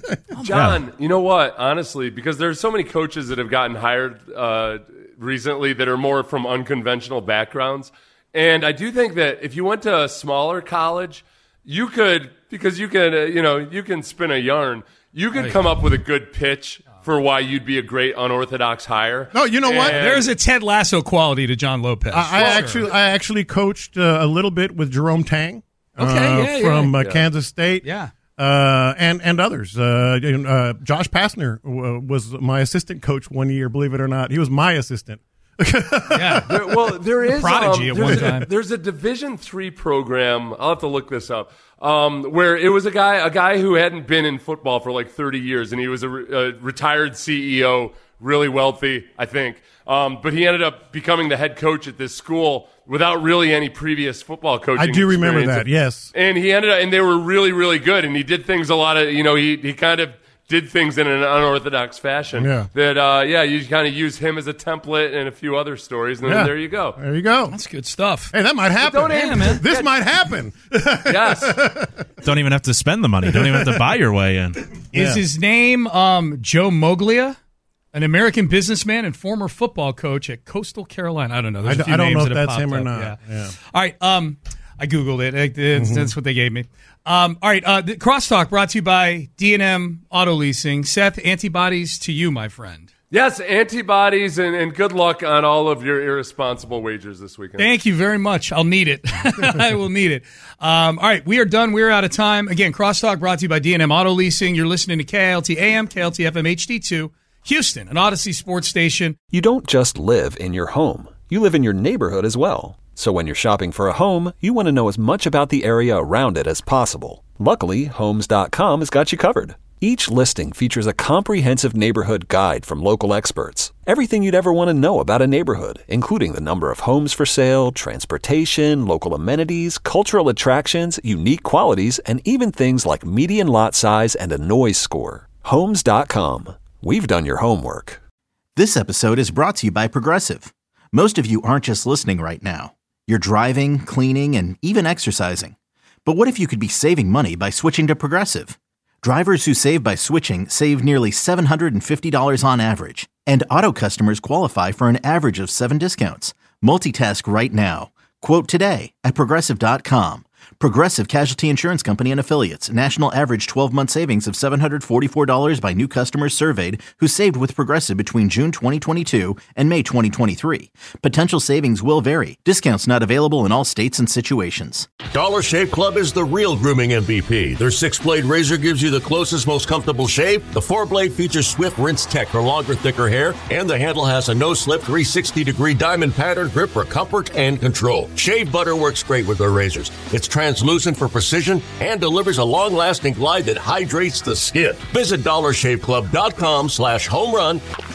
S7: John, you know what? Honestly, because there's so many coaches that have gotten hired uh, recently that are more from unconventional backgrounds, and I do think that if you went to a smaller college, you could because you can uh, you know you can spin a yarn. You could come up with a good pitch for why you'd be a great unorthodox hire.
S19: No, you know what?
S7: And-
S4: There's a Ted Lasso quality to John Lopez.
S19: I, I actually I actually coached uh, a little bit with Jerome Tang.
S4: Okay,
S19: uh,
S4: yeah, yeah.
S19: from uh,
S7: Yeah.
S19: Kansas State.
S4: Yeah.
S19: Uh, and and others. Uh, and, uh, Josh Pastner w- was my assistant coach one year. Believe it or not, he was my assistant.
S4: Yeah.
S7: There, well, there is
S4: Prodigy
S7: um,
S4: at one
S7: there's a-
S4: time.
S7: There's a Division three program. I'll have to look this up. Um, where it was a guy, a guy who hadn't been in football for like thirty years, and he was a, re- a retired C E O, really wealthy, I think. Um, but he ended up becoming the head coach at this school without really any previous football coaching.
S19: I do remember
S7: experience.
S19: that. Yes.
S7: And he ended up, and they were really, really good. And he did things a lot of, you know, he, he kind of did things in an unorthodox fashion.
S19: Yeah.
S7: That, uh, yeah, you kind of use him as a template and a few other stories, and then
S19: Yeah.
S7: there you go.
S19: There you go.
S4: That's good stuff.
S19: Hey, that might happen.
S7: don't aim-
S4: man.
S19: This might happen.
S7: Yes.
S20: Don't even have to spend the money. Don't even have to buy your way in.
S4: Is
S19: Yeah.
S4: his name um, Joe Moglia, an American businessman and former football coach at Coastal Carolina? I don't know. There's
S19: I
S4: a
S19: d-
S4: few
S19: I don't
S4: names
S19: know if
S4: that have
S19: that's him
S4: popped
S19: or
S4: up.
S19: not. Yeah.
S4: All right. Um, I Googled it. It- it's-
S19: Mhm.
S4: That's what they gave me. Um, all right. Uh, the Crosstalk brought to you by D and M Auto Leasing. Seth, antibodies to you, my friend.
S7: Yes, antibodies, and, and good luck on all of your irresponsible wagers this weekend.
S4: Thank you very much. I'll need it. I will need it. Um, all right, we are done. We're out of time. Again, Crosstalk brought to you by D and M Auto Leasing. You're listening to K L T A M, K L T F M H D two, Houston, an Odyssey sports station.
S1: You don't just live in your home, you live in your neighborhood as well. So when you're shopping for a home, you want to know as much about the area around it as possible. Luckily, Homes dot com has got you covered. Each listing features a comprehensive neighborhood guide from local experts. Everything you'd ever want to know about a neighborhood, including the number of homes for sale, transportation, local amenities, cultural attractions, unique qualities, and even things like median lot size and a noise score. Homes dot com. We've done your homework.
S2: This episode is brought to you by Progressive. Most of you aren't just listening right now. You're driving, cleaning, and even exercising. But what if you could be saving money by switching to Progressive? Drivers who save by switching save nearly seven hundred fifty dollars on average, and auto customers qualify for an average of seven discounts. Multitask right now. Quote today at Progressive dot com. Progressive Casualty Insurance Company and Affiliates. National average twelve-month savings of seven hundred forty-four dollars by new customers surveyed who saved with Progressive between June twenty twenty-two and May twenty twenty-three. Potential savings will vary. Discounts not available in all states and situations.
S3: Dollar Shave Club is the real grooming M V P. Their six-blade razor gives you the closest, most comfortable shave. The four-blade features Swift Rinse Tech for longer, thicker hair. And the handle has a no-slip three hundred sixty degree diamond pattern grip for comfort and control. Shave butter works great with their razors. It's translucent for precision and delivers a long-lasting glide that hydrates the skin. Visit dollar shave club dot com slash home run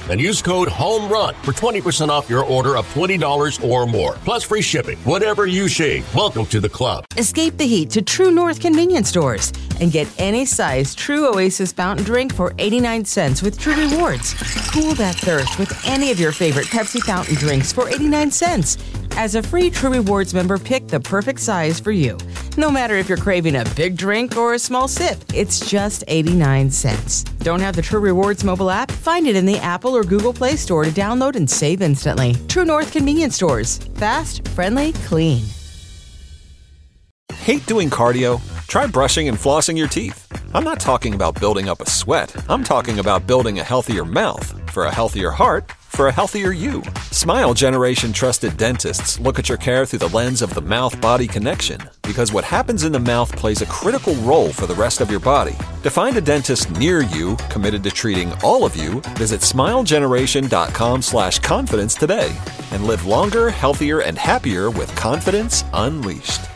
S3: and use code HOMERUN for twenty percent off your order of twenty dollars or more, plus free shipping. Whatever you shave, welcome to the club.
S12: Escape the heat to True North convenience stores and get any size True Oasis fountain drink for eighty-nine cents with True Rewards. Cool that thirst with any of your favorite Pepsi fountain drinks for eighty-nine cents. As a free True Rewards member, pick the perfect size for you. No matter if you're craving a big drink or a small sip, it's just eighty-nine cents. Don't have the True Rewards mobile app? Find it in the Apple or Google Play Store to download and save instantly. True North convenience stores. Fast, friendly, clean.
S1: Hate doing cardio? Try brushing and flossing your teeth. I'm not talking about building up a sweat. I'm talking about building a healthier mouth for a healthier heart for a healthier you. Smile Generation trusted dentists look at your care through the lens of the mouth-body connection, because what happens in the mouth plays a critical role for the rest of your body. To find a dentist near you committed to treating all of you, visit smilegeneration.com slash confidence today and live longer, healthier, and happier with confidence unleashed.